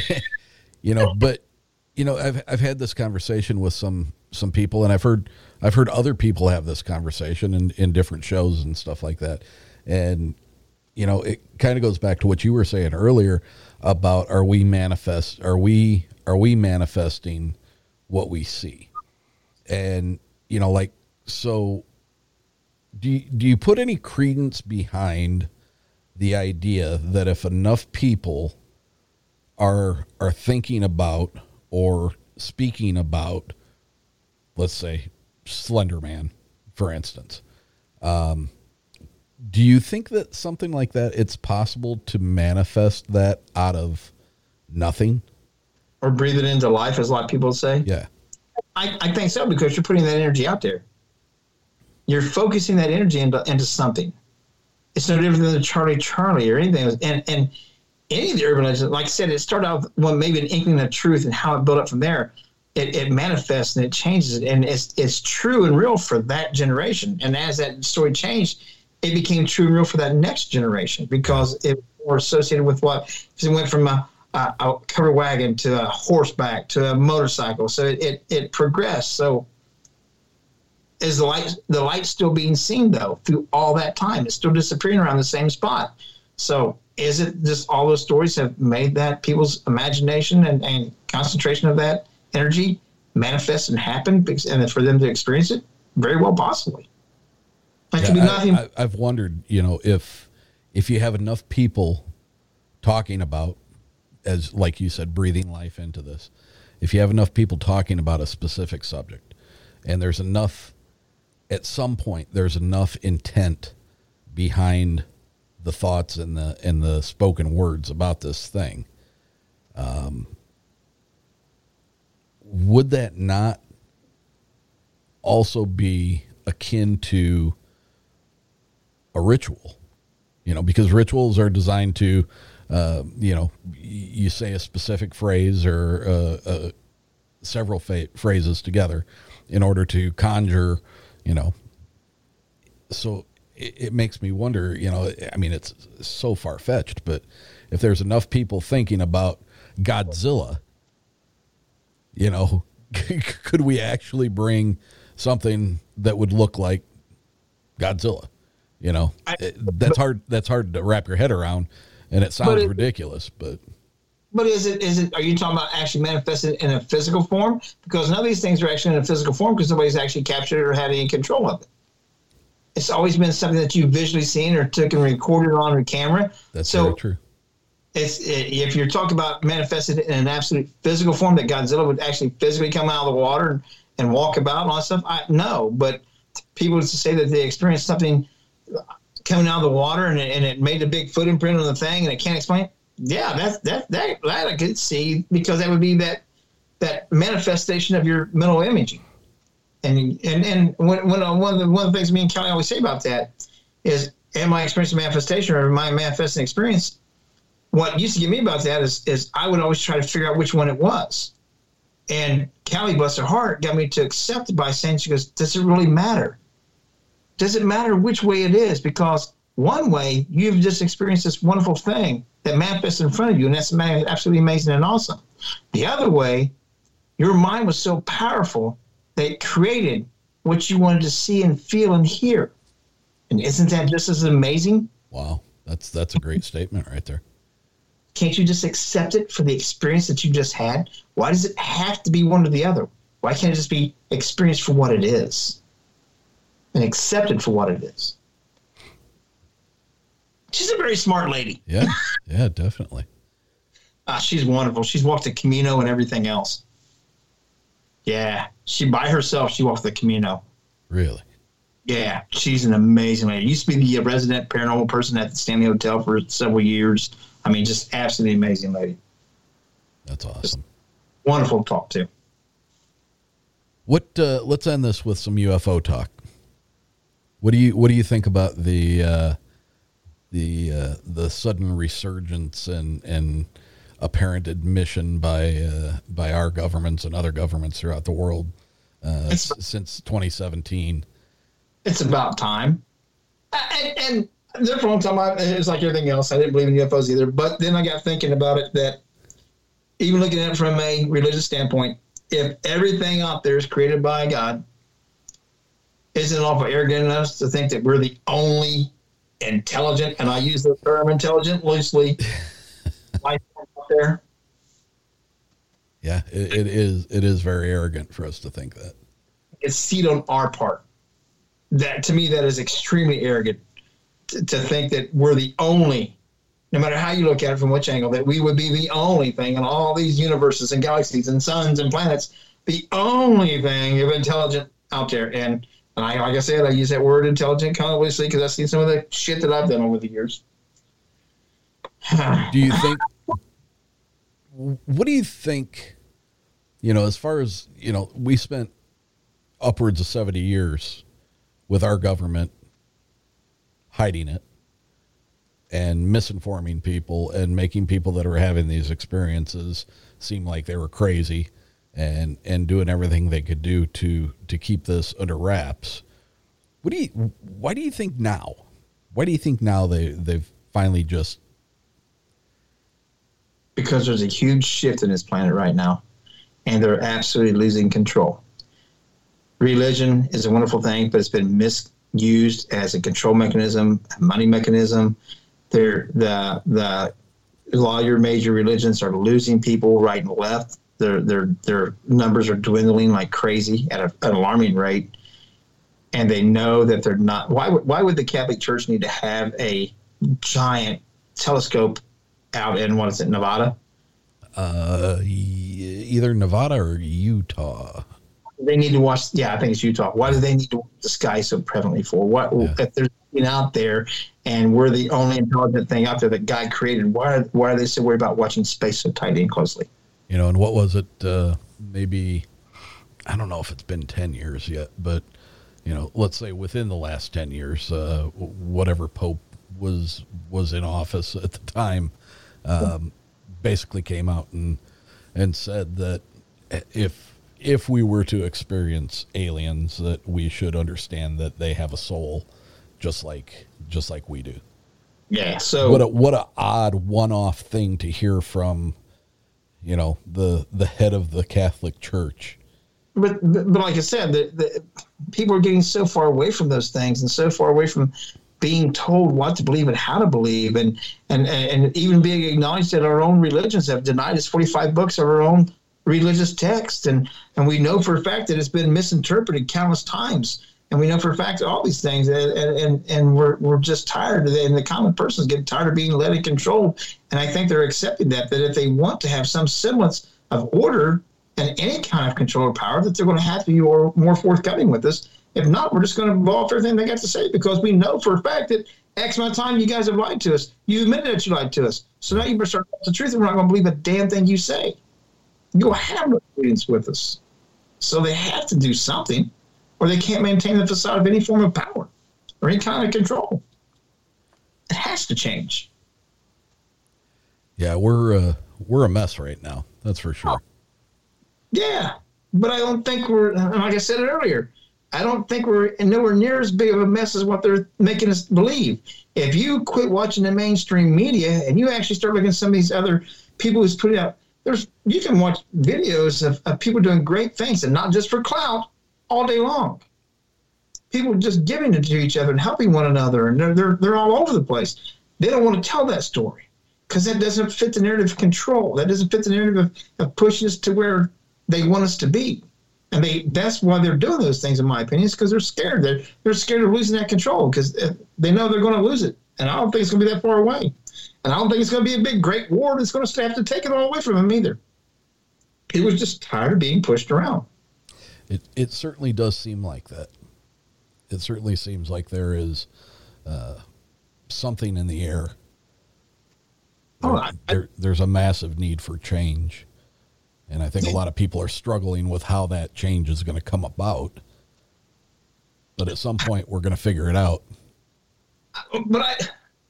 You know, but you know, I've I've had this conversation with some some people, and I've heard I've heard other people have this conversation in, in different shows and stuff like that. And, you know, it kind of goes back to what you were saying earlier about, are we manifest, are we, are we manifesting what we see? And, you know, like, so do you, do you put any credence behind the idea that if enough people are, are thinking about or speaking about, let's say, Slender Man, for instance, um, do you think that something like that, it's possible to manifest that out of nothing? Or breathe it into life, as a lot of people say? Yeah. I, I think so, because you're putting that energy out there. You're focusing that energy into, into something. It's no different than the Charlie Charlie or anything. And and any of the urban legends, like I said, it started out with one, maybe an inkling of truth, and how it built up from there. It, it manifests and it changes it, and it's it's true and real for that generation. And as that story changed, it became true and real for that next generation, because it was more associated with what it went from a, a, a covered wagon to a horseback to a motorcycle. So it, it, it progressed. So is the light the light still being seen though through all that time? It's still disappearing around the same spot. So is it just all those stories have made that people's imagination and, and concentration of that energy manifest and happen, and for them to experience it? Very well, possibly. That yeah, could be nothing. I, I've wondered, you know, if if you have enough people talking about, as like you said, breathing life into this, if you have enough people talking about a specific subject, and there's enough, at some point, there's enough intent behind the thoughts and the and the spoken words about this thing, um, would that not also be akin to a ritual? You know, because rituals are designed to, uh, you know, you say a specific phrase or uh, uh, several fa- phrases together in order to conjure, you know. So it, it makes me wonder, you know, I mean, it's so far-fetched, but if there's enough people thinking about Godzilla, you know, could we actually bring something that would look like Godzilla? You know, I, it, that's but, hard. That's hard to wrap your head around, and it sounds but it, ridiculous. But But is it, is it, are you talking about actually manifested in a physical form? Because none of these things are actually in a physical form because nobody's actually captured it or had any control of it. It's always been something that you've visually seen or took and recorded on a camera. That's so very true. It's, if you're talking about manifested in an absolute physical form, that Godzilla would actually physically come out of the water and, and walk about and all that stuff, I no. But people would say that they experienced something coming out of the water and it, and it made a big foot imprint on the thing and it can't explain it. Yeah, that's that that that I could see, because that would be that that manifestation of your mental imaging. And and and when, when one of the one of the things me and Kelly always say about that is, am I experiencing manifestation or am I manifesting experience? What used to get me about that is is I would always try to figure out which one it was. And Callie, bless her heart, got me to accept it by saying, she goes, does it really matter? Does it matter which way it is? Because one way, you've just experienced this wonderful thing that manifests in front of you, and that's absolutely amazing and awesome. The other way, your mind was so powerful that it created what you wanted to see and feel and hear. And isn't that just as amazing? Wow, that's that's a great statement right there. Can't you just accept it for the experience that you just had? Why does it have to be one or the other? Why can't it just be experienced for what it is and accepted for what it is? She's a very smart lady. Yeah, yeah, definitely. Ah, she's wonderful. She's walked the Camino and everything else. Yeah, she by herself, she walked the Camino. Really? Yeah, she's an amazing lady. Used to be the resident paranormal person at the Stanley Hotel for several years. I mean, just absolutely amazing lady. That's awesome. Just wonderful to talk to. What? Uh, let's end this with some U F O talk. What do you What do you think about the uh, the uh, the sudden resurgence and and apparent admission by uh, by our governments and other governments throughout the world uh, s- since twenty seventeen? It's about time. And, and there for a long time, I, it was like everything else. I didn't believe in U F Os either. But then I got thinking about it, that even looking at it from a religious standpoint, if everything out there is created by God, isn't it awful arrogant in us to think that we're the only intelligent, and I use the term intelligent loosely, life out there? Yeah, it, it is. It is very arrogant for us to think that. It's seed on our part. That, to me, that is extremely arrogant to, to think that we're the only, no matter how you look at it from which angle, that we would be the only thing in all these universes and galaxies and suns and planets, the only thing of intelligent out there. And, and I, like I said, I use that word intelligent kind of loosely because I've seen some of the shit that I've done over the years. Do you think, what do you think, you know, as far as, you know, we spent upwards of seventy years with our government hiding it and misinforming people and making people that are having these experiences seem like they were crazy and, and doing everything they could do to, to keep this under wraps. What do you, why do you think now? Why do you think now they, they've finally just... Because there's a huge shift in this planet right now, and they're absolutely losing control. Religion is a wonderful thing, but it's been misused as a control mechanism, a money mechanism. They're, the the a lot of your major religions are losing people right and left. Their their their numbers are dwindling like crazy at a, an alarming rate, and they know that they're not. Why would why would the Catholic Church need to have a giant telescope out in, what is it, Nevada? Uh, either Nevada or Utah. They need to watch. Yeah, I think it's Utah. Why do they need to watch the sky so prevalently for? What yeah. if there's something out there, and we're the only intelligent thing out there that God created? Why are why are they so worried about watching space so tightly and closely? You know, and what was it? Uh, maybe I don't know if it's been ten years yet, but you know, let's say within the last ten years, uh, whatever Pope was was in office at the time, um, basically came out and and said that if if we were to experience aliens, that we should understand that they have a soul, just like just like we do. Yeah. So what a what a odd one-off thing to hear from, you know, the the head of the Catholic Church. But but, but like I said, the, the people are getting so far away from those things and so far away from being told what to believe and how to believe, and and and even being acknowledged that our own religions have denied us forty-five books of our own religious text, and and we know for a fact that it's been misinterpreted countless times, and we know for a fact that all these things, and and, and we're we're just tired, and the common person is getting tired of being led and controlled, and I think they're accepting that that if they want to have some semblance of order and any kind of control or power, that they're going to have to be more, more forthcoming with us. If not, we're just going to blow off everything they got to say, because we know for a fact that X amount of time you guys have lied to us. You admitted that you lied to us. So now you better start telling the truth, and we're not going to believe a damn thing you say. You'll have no audience with us. So they have to do something, or they can't maintain the facade of any form of power or any kind of control. It has to change. Yeah, we're uh, we're a mess right now. That's for sure. Yeah, but I don't think we're, like I said it earlier, I don't think we're nowhere near as big of a mess as what they're making us believe. If you quit watching the mainstream media and you actually start looking at some of these other people who's putting out, there's you can watch videos of, of people doing great things, and not just for clout, all day long. People just giving it to each other and helping one another, and they're they're, they're all over the place. They don't want to tell that story because that doesn't fit the narrative of control. That doesn't fit the narrative of, of pushing us to where they want us to be. And they that's why they're doing those things, in my opinion, is because they're scared. They're, they're scared of losing that control, because they know they're going to lose it. And I don't think it's going to be that far away. And I don't think it's going to be a big, great war that's going to have to take it all away from them either. He was just tired of being pushed around. It it certainly does seem like that. It certainly seems like there is uh, something in the air. There, oh, I, there, there's a massive need for change. And I think a lot of people are struggling with how that change is going to come about. But at some point, we're going to figure it out. But I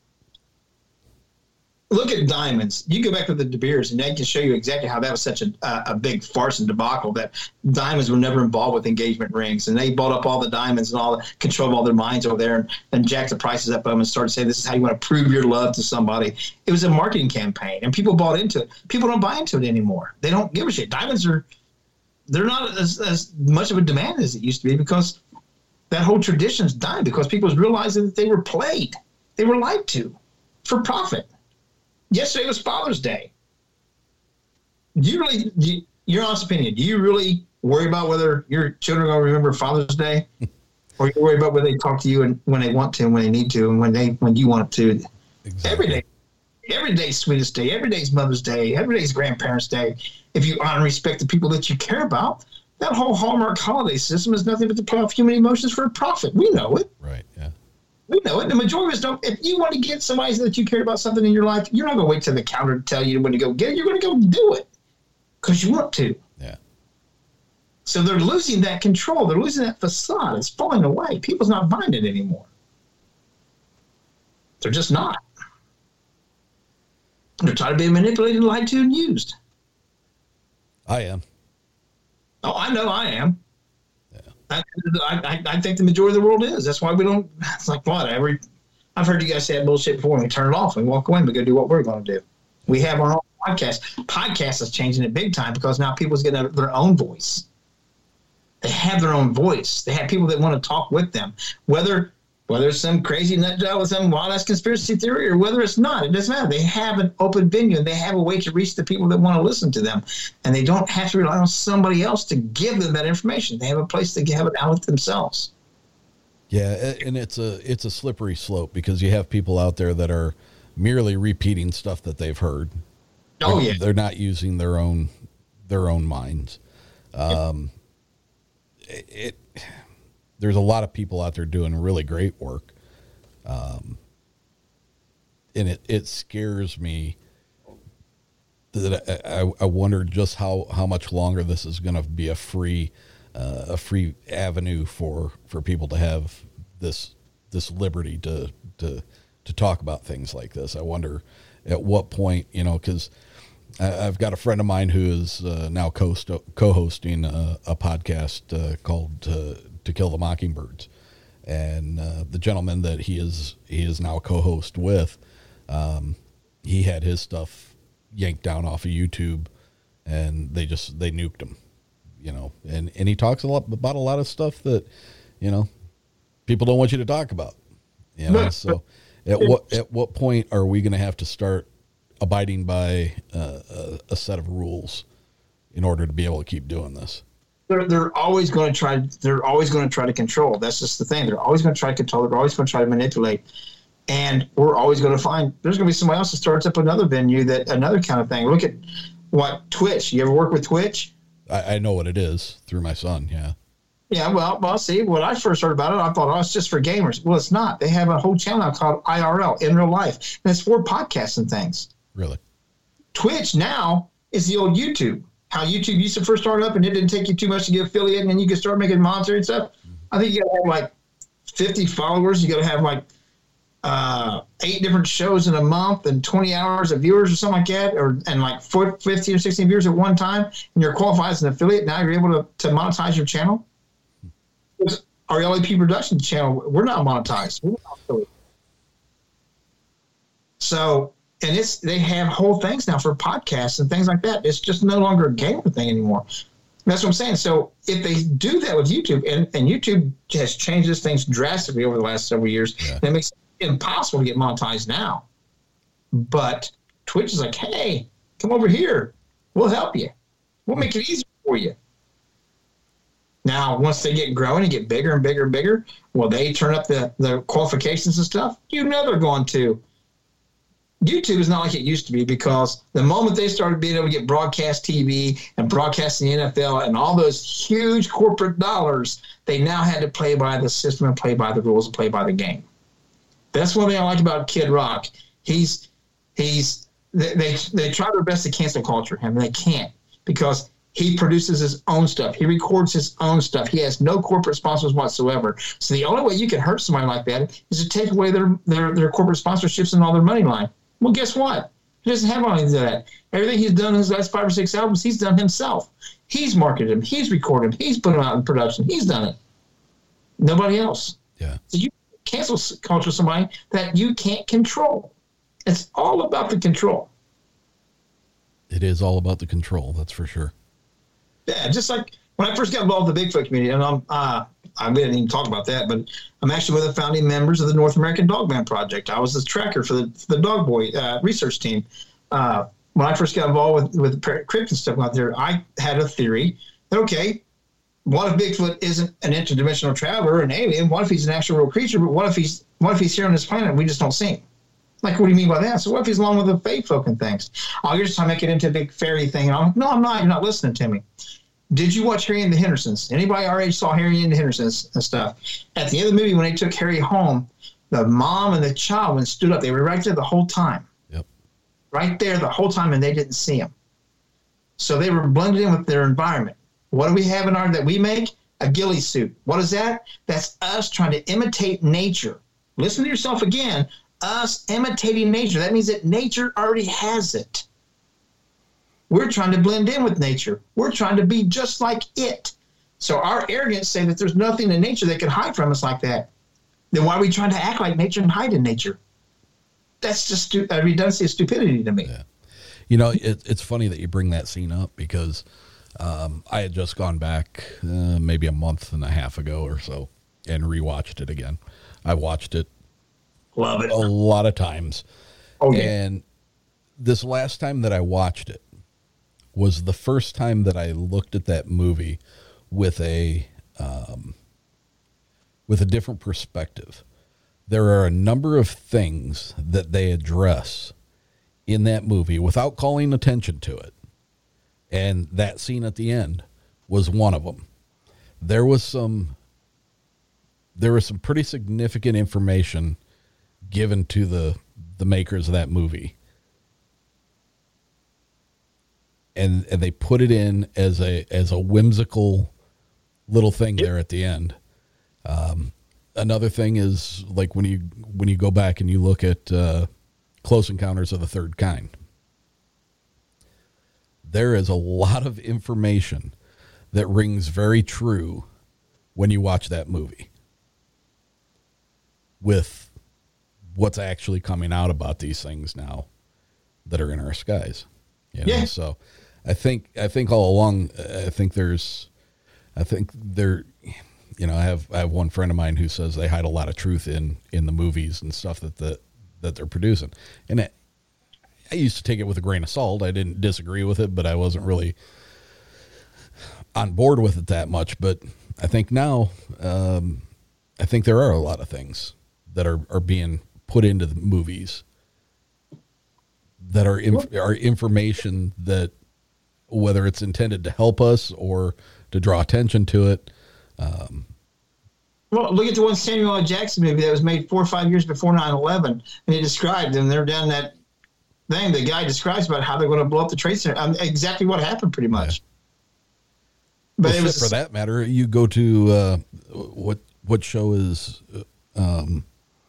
look at diamonds. You go back to the De Beers, and they can show you exactly how that was such a, a big farce and debacle, that diamonds were never involved with engagement rings. And they bought up all the diamonds and all the control of all their minds over there, and, and jacked the prices up and started saying, this is how you want to prove your love to somebody. It was a marketing campaign, and people bought into it. People don't buy into it anymore. They don't give a shit. Diamonds are, they're not as, as much of a demand as it used to be, because that whole tradition's died, because people realizing that they were played. They were lied to for profit. Yesterday was Father's Day. Do you really, do you, your honest opinion, do you really worry about whether your children are going to remember Father's Day? Or you worry about whether they talk to you and when they want to and when they need to and when they when you want to? Exactly. Every day. Every day's Sweetest Day. Every day's Mother's Day. Every day's Grandparents' Day. If you honor and respect the people that you care about, that whole Hallmark holiday system is nothing but to play off human emotions for a profit. We know it. Right, yeah. We know it. The majority of us don't. If you want to get somebody that you care about something in your life, you're not going to wait till the counter to tell you when to go get it. You're going to go do it because you want to. Yeah. So they're losing that control. They're losing that facade. It's falling away. People's not buying it anymore. They're just not. They're tired of being manipulated, lied to, and used. I am. Oh, I know I am. I, I, I think the majority of the world is. That's why we don't. It's like what every. I've heard you guys say that bullshit before. And we turn it off. We walk away. And we go do what we're going to do. We have our own podcast. Podcast is changing it big time, because now people's getting their own voice. They have their own voice. They have people that want to talk with them. Whether whether it's some crazy nut job with some wild ass conspiracy theory, or whether it's not, it doesn't matter. They have an open venue, and they have a way to reach the people that want to listen to them, and they don't have to rely on somebody else to give them that information. They have a place to have it out themselves. Yeah, and it's a it's a slippery slope, because you have people out there that are merely repeating stuff that they've heard. Oh they're, yeah, they're not using their own their own minds. Um, it, it there's a lot of people out there doing really great work, um, and it it scares me that I, I wonder just how, how much longer this is going to be a free uh, a free avenue for, for people to have this this liberty to to to talk about things like this. I wonder at what point, you know, because I've got a friend of mine who is uh, now co co-hosting a, a podcast uh, called uh, To Kill the Mockingbirds, and uh, the gentleman that he is he is now co-host with, um, he had his stuff yanked down off of YouTube, and they just they nuked him, you know. And and he talks a lot about a lot of stuff that, you know, people don't want you to talk about, You know, so at what at what point are we going to have to start abiding by uh, a, a set of rules in order to be able to keep doing this? They're, they're always going to try. They're always going to try to control. That's just the thing. They're always going to try to control. They're always going to try to manipulate. And we're always going to find there's going to be somebody else that starts up another venue that another kind of thing. Look at what Twitch. You ever work with Twitch? I, I know what it is through my son. Yeah. Yeah. Well, well, see, when I first heard about it, I thought, oh, it's just for gamers. Well, it's not. They have a whole channel now called I R L, in real life, and it's for podcasts and things. Really? Twitch now is the old YouTube. How YouTube used to first start up, and it didn't take you too much to get affiliated, and then you could start making monetary stuff. Mm-hmm. I think you got to have like fifty followers. You got to have like uh, eight different shows in a month and twenty hours of viewers or something like that, or and like fifteen or sixteen viewers at one time, and you're qualified as an affiliate. Now you're able to, to monetize your channel. It's our L A P Production channel, we're not monetized. We're not affiliate. So. And it's they have whole things now for podcasts and things like that. It's just no longer a gamer thing anymore. That's what I'm saying. So if they do that with YouTube, and, and YouTube has changed these things drastically over the last several years, yeah. It makes it impossible to get monetized now. But Twitch is like, hey, come over here. We'll help you. We'll make it easier for you. Now, once they get growing and get bigger and bigger and bigger, well, they turn up the, the qualifications and stuff. You know they're going to. YouTube is not like it used to be, because the moment they started being able to get broadcast T V and broadcasting the N F L and all those huge corporate dollars, they now had to play by the system and play by the rules and play by the game. That's one thing I like about Kid Rock. He's he's they they, they try their best to cancel culture him, and they can't, because he produces his own stuff. He records his own stuff. He has no corporate sponsors whatsoever. So the only way you can hurt somebody like that is to take away their their, their corporate sponsorships and all their money line. Well, guess what? He doesn't have any of that. Everything he's done in his last five or six albums, he's done himself. He's marketed them. He's recorded them. He's put them out in production. He's done it. Nobody else. Yeah. So you cancel culture somebody that you can't control. It's all about the control. It is all about the control. That's for sure. Yeah, just like when I first got involved with the Bigfoot community, and I'm, uh, I didn't even talk about that, but I'm actually one of the founding members of the North American Dogman Project. I was the tracker for the, for the Dog Boy uh, research team. Uh, when I first got involved with, with the cryptid stuff out there, I had a theory that, okay, what if Bigfoot isn't an interdimensional traveler, an alien? What if he's an actual real creature? But what if he's what if he's here on this planet and we just don't see him? Like, what do you mean by that? So what if he's along with the fake folk and things? Oh, you're just trying to make it into a big fairy thing. And I'm like, no, I'm not. You're not listening to me. Did you watch Harry and the Hendersons? Anybody our age saw Harry and the Hendersons and stuff? At the end of the movie, when they took Harry home, the mom and the child, when stood up, they were right there the whole time. Yep. Right there the whole time, and they didn't see him. So they were blended in with their environment. What do we have in our that we make? A ghillie suit. What is that? That's us trying to imitate nature. Listen to yourself again. Us imitating nature. That means that nature already has it. We're trying to blend in with nature. We're trying to be just like it. So our arrogance say that there's nothing in nature that can hide from us like that. Then why are we trying to act like nature and hide in nature? That's just stu- a redundancy of stupidity to me. Yeah. You know, it, it's funny that you bring that scene up, because um, I had just gone back uh, maybe a month and a half ago or so and rewatched it again. I watched it, Love it. a lot of times. Oh, yeah. And this last time that I watched it was the first time that I looked at that movie with a um, with a different perspective. There are a number of things that they address in that movie without calling attention to it. And that scene at the end was one of them. There was some there was some pretty significant information given to the the makers of that movie. And, and they put it in as a as a whimsical little thing there at the end. Um, another thing is, like, when you when you go back and you look at uh, Close Encounters of the Third Kind, there is a lot of information that rings very true when you watch that movie with what's actually coming out about these things now that are in our skies. You know? Yeah. So I think, I think all along, I think there's, I think there, you know, I have I have one friend of mine who says they hide a lot of truth in in the movies and stuff that the that they're producing, and it, I used to take it with a grain of salt. I didn't disagree with it, but I wasn't really on board with it that much. But I think now, um, I think there are a lot of things that are, are being put into the movies that are inf- are information that, whether it's intended to help us or to draw attention to it. Um, well, look at the one Samuel L. Jackson movie that was made four or five years before nine eleven, and he described, and they're down that thing, the guy describes about how they're going to blow up the Trade Center. Um, exactly what happened, pretty much. Yeah. But well, it was for that matter, you go to uh, what what show is um,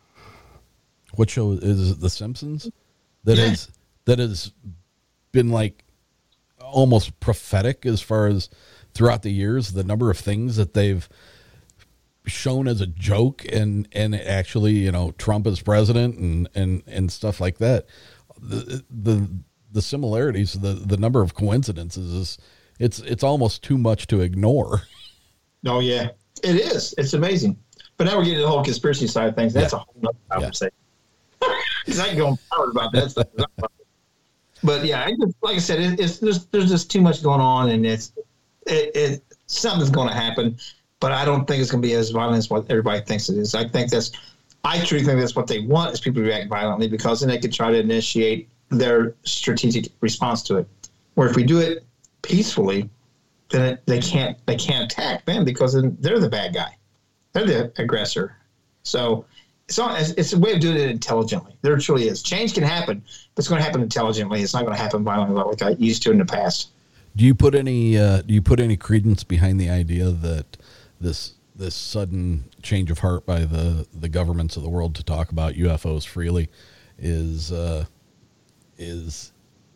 what show is it, The Simpsons? That Yeah. is that has been like almost prophetic as far as throughout the years, the number of things that they've shown as a joke and and actually, you know, Trump as president and and and stuff like that. The the the similarities, the the number of coincidences is it's it's almost too much to ignore. Oh yeah, it is. It's amazing. But now we're getting to the whole conspiracy side of things. That's Yeah. a whole nother conversation. Because I can go on power about that stuff. But yeah, I just, like I said, it, it's there's there's just too much going on, and it's it, it something's going to happen. But I don't think it's going to be as violent as what everybody thinks it is. I think that's, I truly think that's what they want, is people to react violently, because then they could try to initiate their strategic response to it. Where if we do it peacefully, then it, they can't they can't attack them, because then they're the bad guy, they're the aggressor. So it's not, it's, it's a way of doing it intelligently. There truly is. Change can happen, but it's going to happen intelligently. It's not going to happen violently like I used to in the past. Do you put any uh, do you put any credence behind the idea that this this sudden change of heart by the, the governments of the world to talk about U F Os freely is uh, is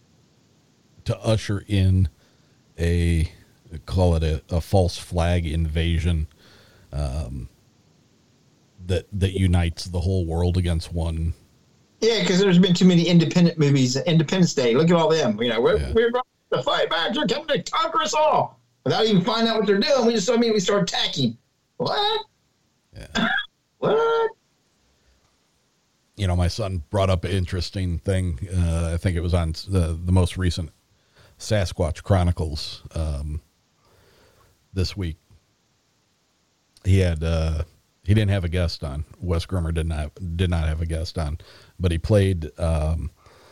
to usher in a, call it a, a false flag invasion um, that that unites the whole world against one? Yeah, because there's been too many independent movies. Independence Day, look at all them. You know, we're Yeah. we're going to fight back. They're coming to conquer us all without even finding out what they're doing. We just immediately start attacking. What? Yeah. What? You know, my son brought up an interesting thing. Uh, I think it was on the, the most recent Sasquatch Chronicles um, this week. He had uh, he didn't have a guest on. Wes Grimmer did not did not have a guest on, but he played um,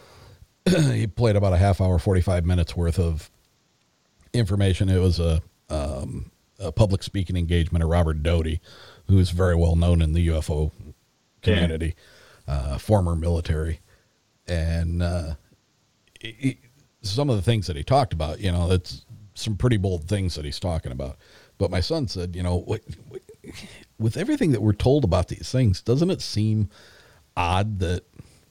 he played about a half hour, forty-five minutes worth of information. It was a um, a public speaking engagement of Robert Doty, who is very well known in the U F O community. Yeah. Uh, former military, and uh, he, he, some of the things that he talked about, you know, it's some pretty bold things that he's talking about. But my son said, you know, what, what, with everything that we're told about these things, doesn't it seem odd that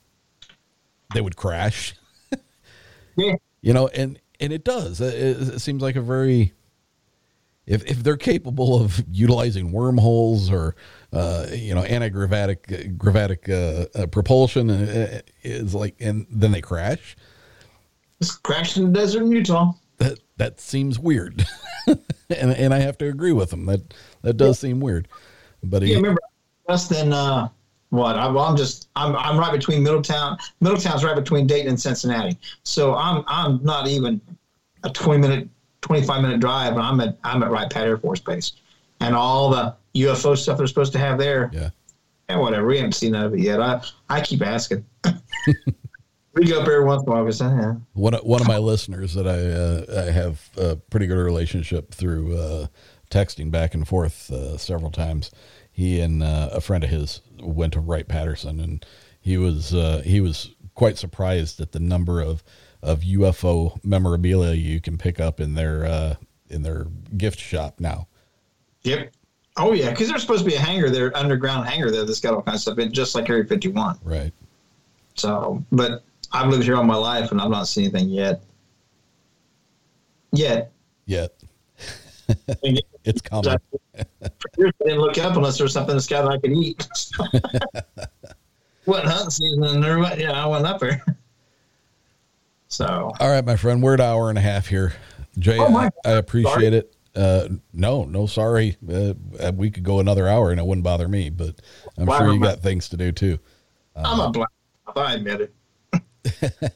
they would crash? Yeah. You know, and, and it does. It, it seems like a very, if if they're capable of utilizing wormholes or, uh, you know, anti-gravitic gravitic uh, uh, propulsion, uh, is like, and then they crash. Just crashed in the desert in Utah. That that seems weird, and and I have to agree with him. That that does yeah. seem weird. But he, yeah, remember less than uh, what? I, well, I'm just I'm I'm right between Middletown. Middletown's right between Dayton and Cincinnati. So I'm I'm not even a twenty minute. twenty-five minute drive, and I'm at I'm at Wright Pat Air Force Base, and all the U F O stuff they're supposed to have there. Yeah, and whatever. We haven't seen none of it yet. I I keep asking. We go up every once in a while. We say, yeah. One of, one of my listeners that I uh, I have a pretty good relationship through uh, texting back and forth uh, several times. He and uh, a friend of his went to Wright-Patterson, and he was uh, he was quite surprised at the number of. of U F O memorabilia you can pick up in their uh, in their gift shop now. Yep. Oh yeah, because there's supposed to be a hangar there, underground hangar there that's got all kinds of stuff in, just like Area fifty-one. Right. So, but I've lived here all my life and I've not seen anything yet. Yet. Yet. It's coming. For years I didn't look up unless there was something in the sky that I could eat. Wasn't hunting season, and there, yeah, I went up there. So, all right, my friend, we're at an hour and a half here. Jay, oh I, I appreciate Sorry. it. Uh, no, no, sorry. Uh, we could go another hour and it wouldn't bother me, but I'm Why sure you am I- got things to do too. I'm a black. I admit it.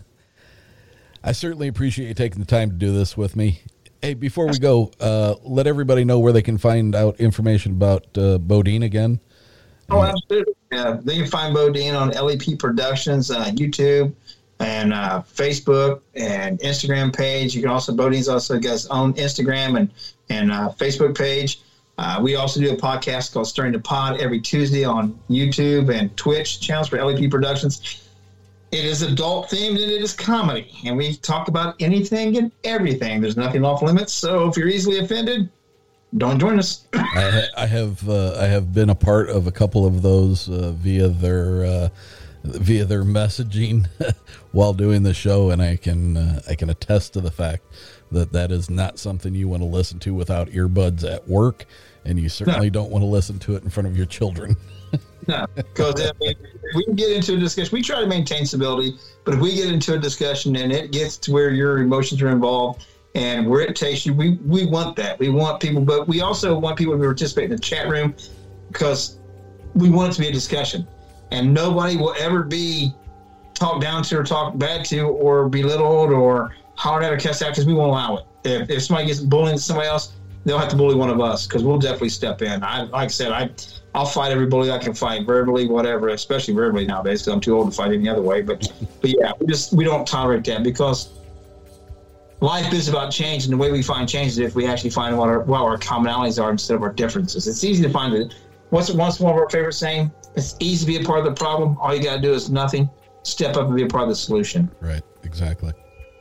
I certainly appreciate you taking the time to do this with me. Hey, before we go, uh, let everybody know where they can find out information about uh, Bodine again. Oh, absolutely. Yeah, they can find Bodine on L E P Productions, uh, YouTube, and uh, Facebook and Instagram page. You can also, Bodine's also got his own Instagram and, and uh, Facebook page. Uh, we also do a podcast called Stirring the Pod every Tuesday on YouTube and Twitch channels for L E P Productions. It is adult themed and it is comedy, and we talk about anything and everything. There's nothing off limits, so if you're easily offended, don't join us. I, I have uh, I have been a part of a couple of those uh, via their uh, via their messaging while doing the show, and I can uh, I can attest to the fact that that is not something you want to listen to without earbuds at work, and you certainly No. don't want to listen to it in front of your children. No, because I mean, we can get into a discussion. We try to maintain civility, but if we get into a discussion and it gets to where your emotions are involved and where it takes you, we, we want that. We want people, but we also want people to participate in the chat room because we want it to be a discussion. And nobody will ever be talked down to or talked bad to or belittled or hollered at or cussed out because we won't allow it. If, if somebody gets bullying somebody else, they'll have to bully one of us because we'll definitely step in. I, like I said, I, I'll fight every bully I can fight, verbally, whatever, especially verbally nowadays because I'm too old to fight any other way. But, but yeah, we just we don't tolerate that because life is about change, and the way we find change is if we actually find what our what our commonalities are instead of our differences. It's easy to find it. What's what's one of our favorite saying? It's easy to be a part of the problem. All you got to do is nothing. Step up and be a part of the solution. Right, exactly.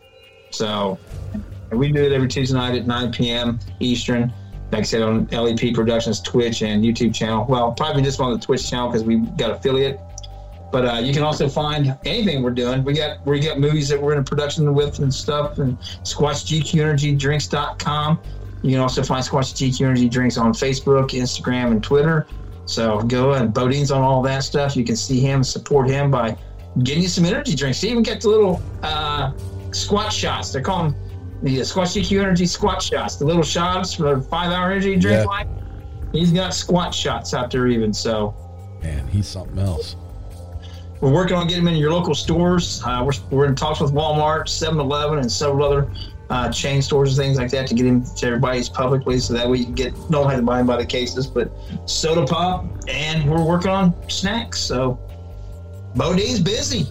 So we do it every Tuesday night at nine p.m. Eastern. Like I said, on L E P Productions Twitch and YouTube channel. Well, probably just on the Twitch channel because we've got affiliate. But uh, you can also find anything we're doing. We got we got movies that we're in production with and stuff. And Squatch G Q Energy Drinks dot com. You can also find Squatch G Q Energy Drinks on Facebook, Instagram, and Twitter. So go and Bodine's on all that stuff. You can see him, support him by getting you some energy drinks. They even get the little uh, squat shots. They call them the Squatch G Q Energy squat shots. The little shots for the five-hour energy drink. Yeah. Like he's got squat shots out there even. So Man, he's something else. we're working on getting them in your local stores. Uh, we're, we're in talks with Walmart, seven eleven, and several other uh, chain stores and things like that to get him to everybody's publicly, so that way you can get don't have to buy them by the cases. But soda pop, and we're working on snacks. So Bodine's busy.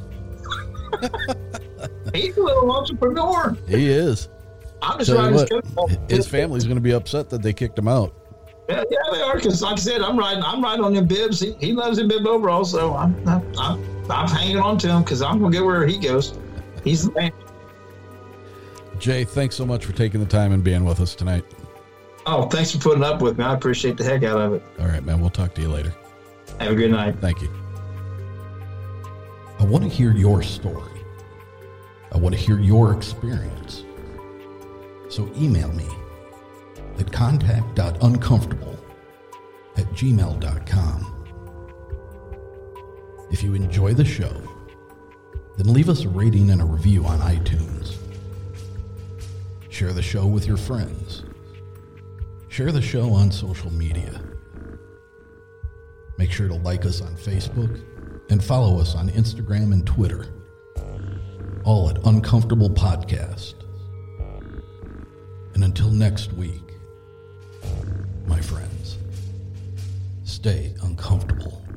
He's a little entrepreneur. He is. I'm just Tell you riding his what, coat. his family's going to be upset that they kicked him out. Yeah, yeah, they are. Because, like I said, I'm riding. I'm riding on them bibs. He, he loves them bib overalls, so I'm, I'm, I'm, I'm hanging on to him because I'm gonna get where he goes. He's the man. Jay, thanks so much for taking the time and being with us tonight. Oh, thanks for putting up with me. I appreciate the heck out of it. All right, man. We'll talk to you later. Have a good night. Thank you. I want to hear your story. I want to hear your experience. So email me at contact dot uncomfortable at gmail dot com. If you enjoy the show, then leave us a rating and a review on iTunes. Share the show with your friends. Share the show on social media. Make sure to like us on Facebook and follow us on Instagram and Twitter. All at Uncomfortable Podcast. And until next week, my friends, stay uncomfortable.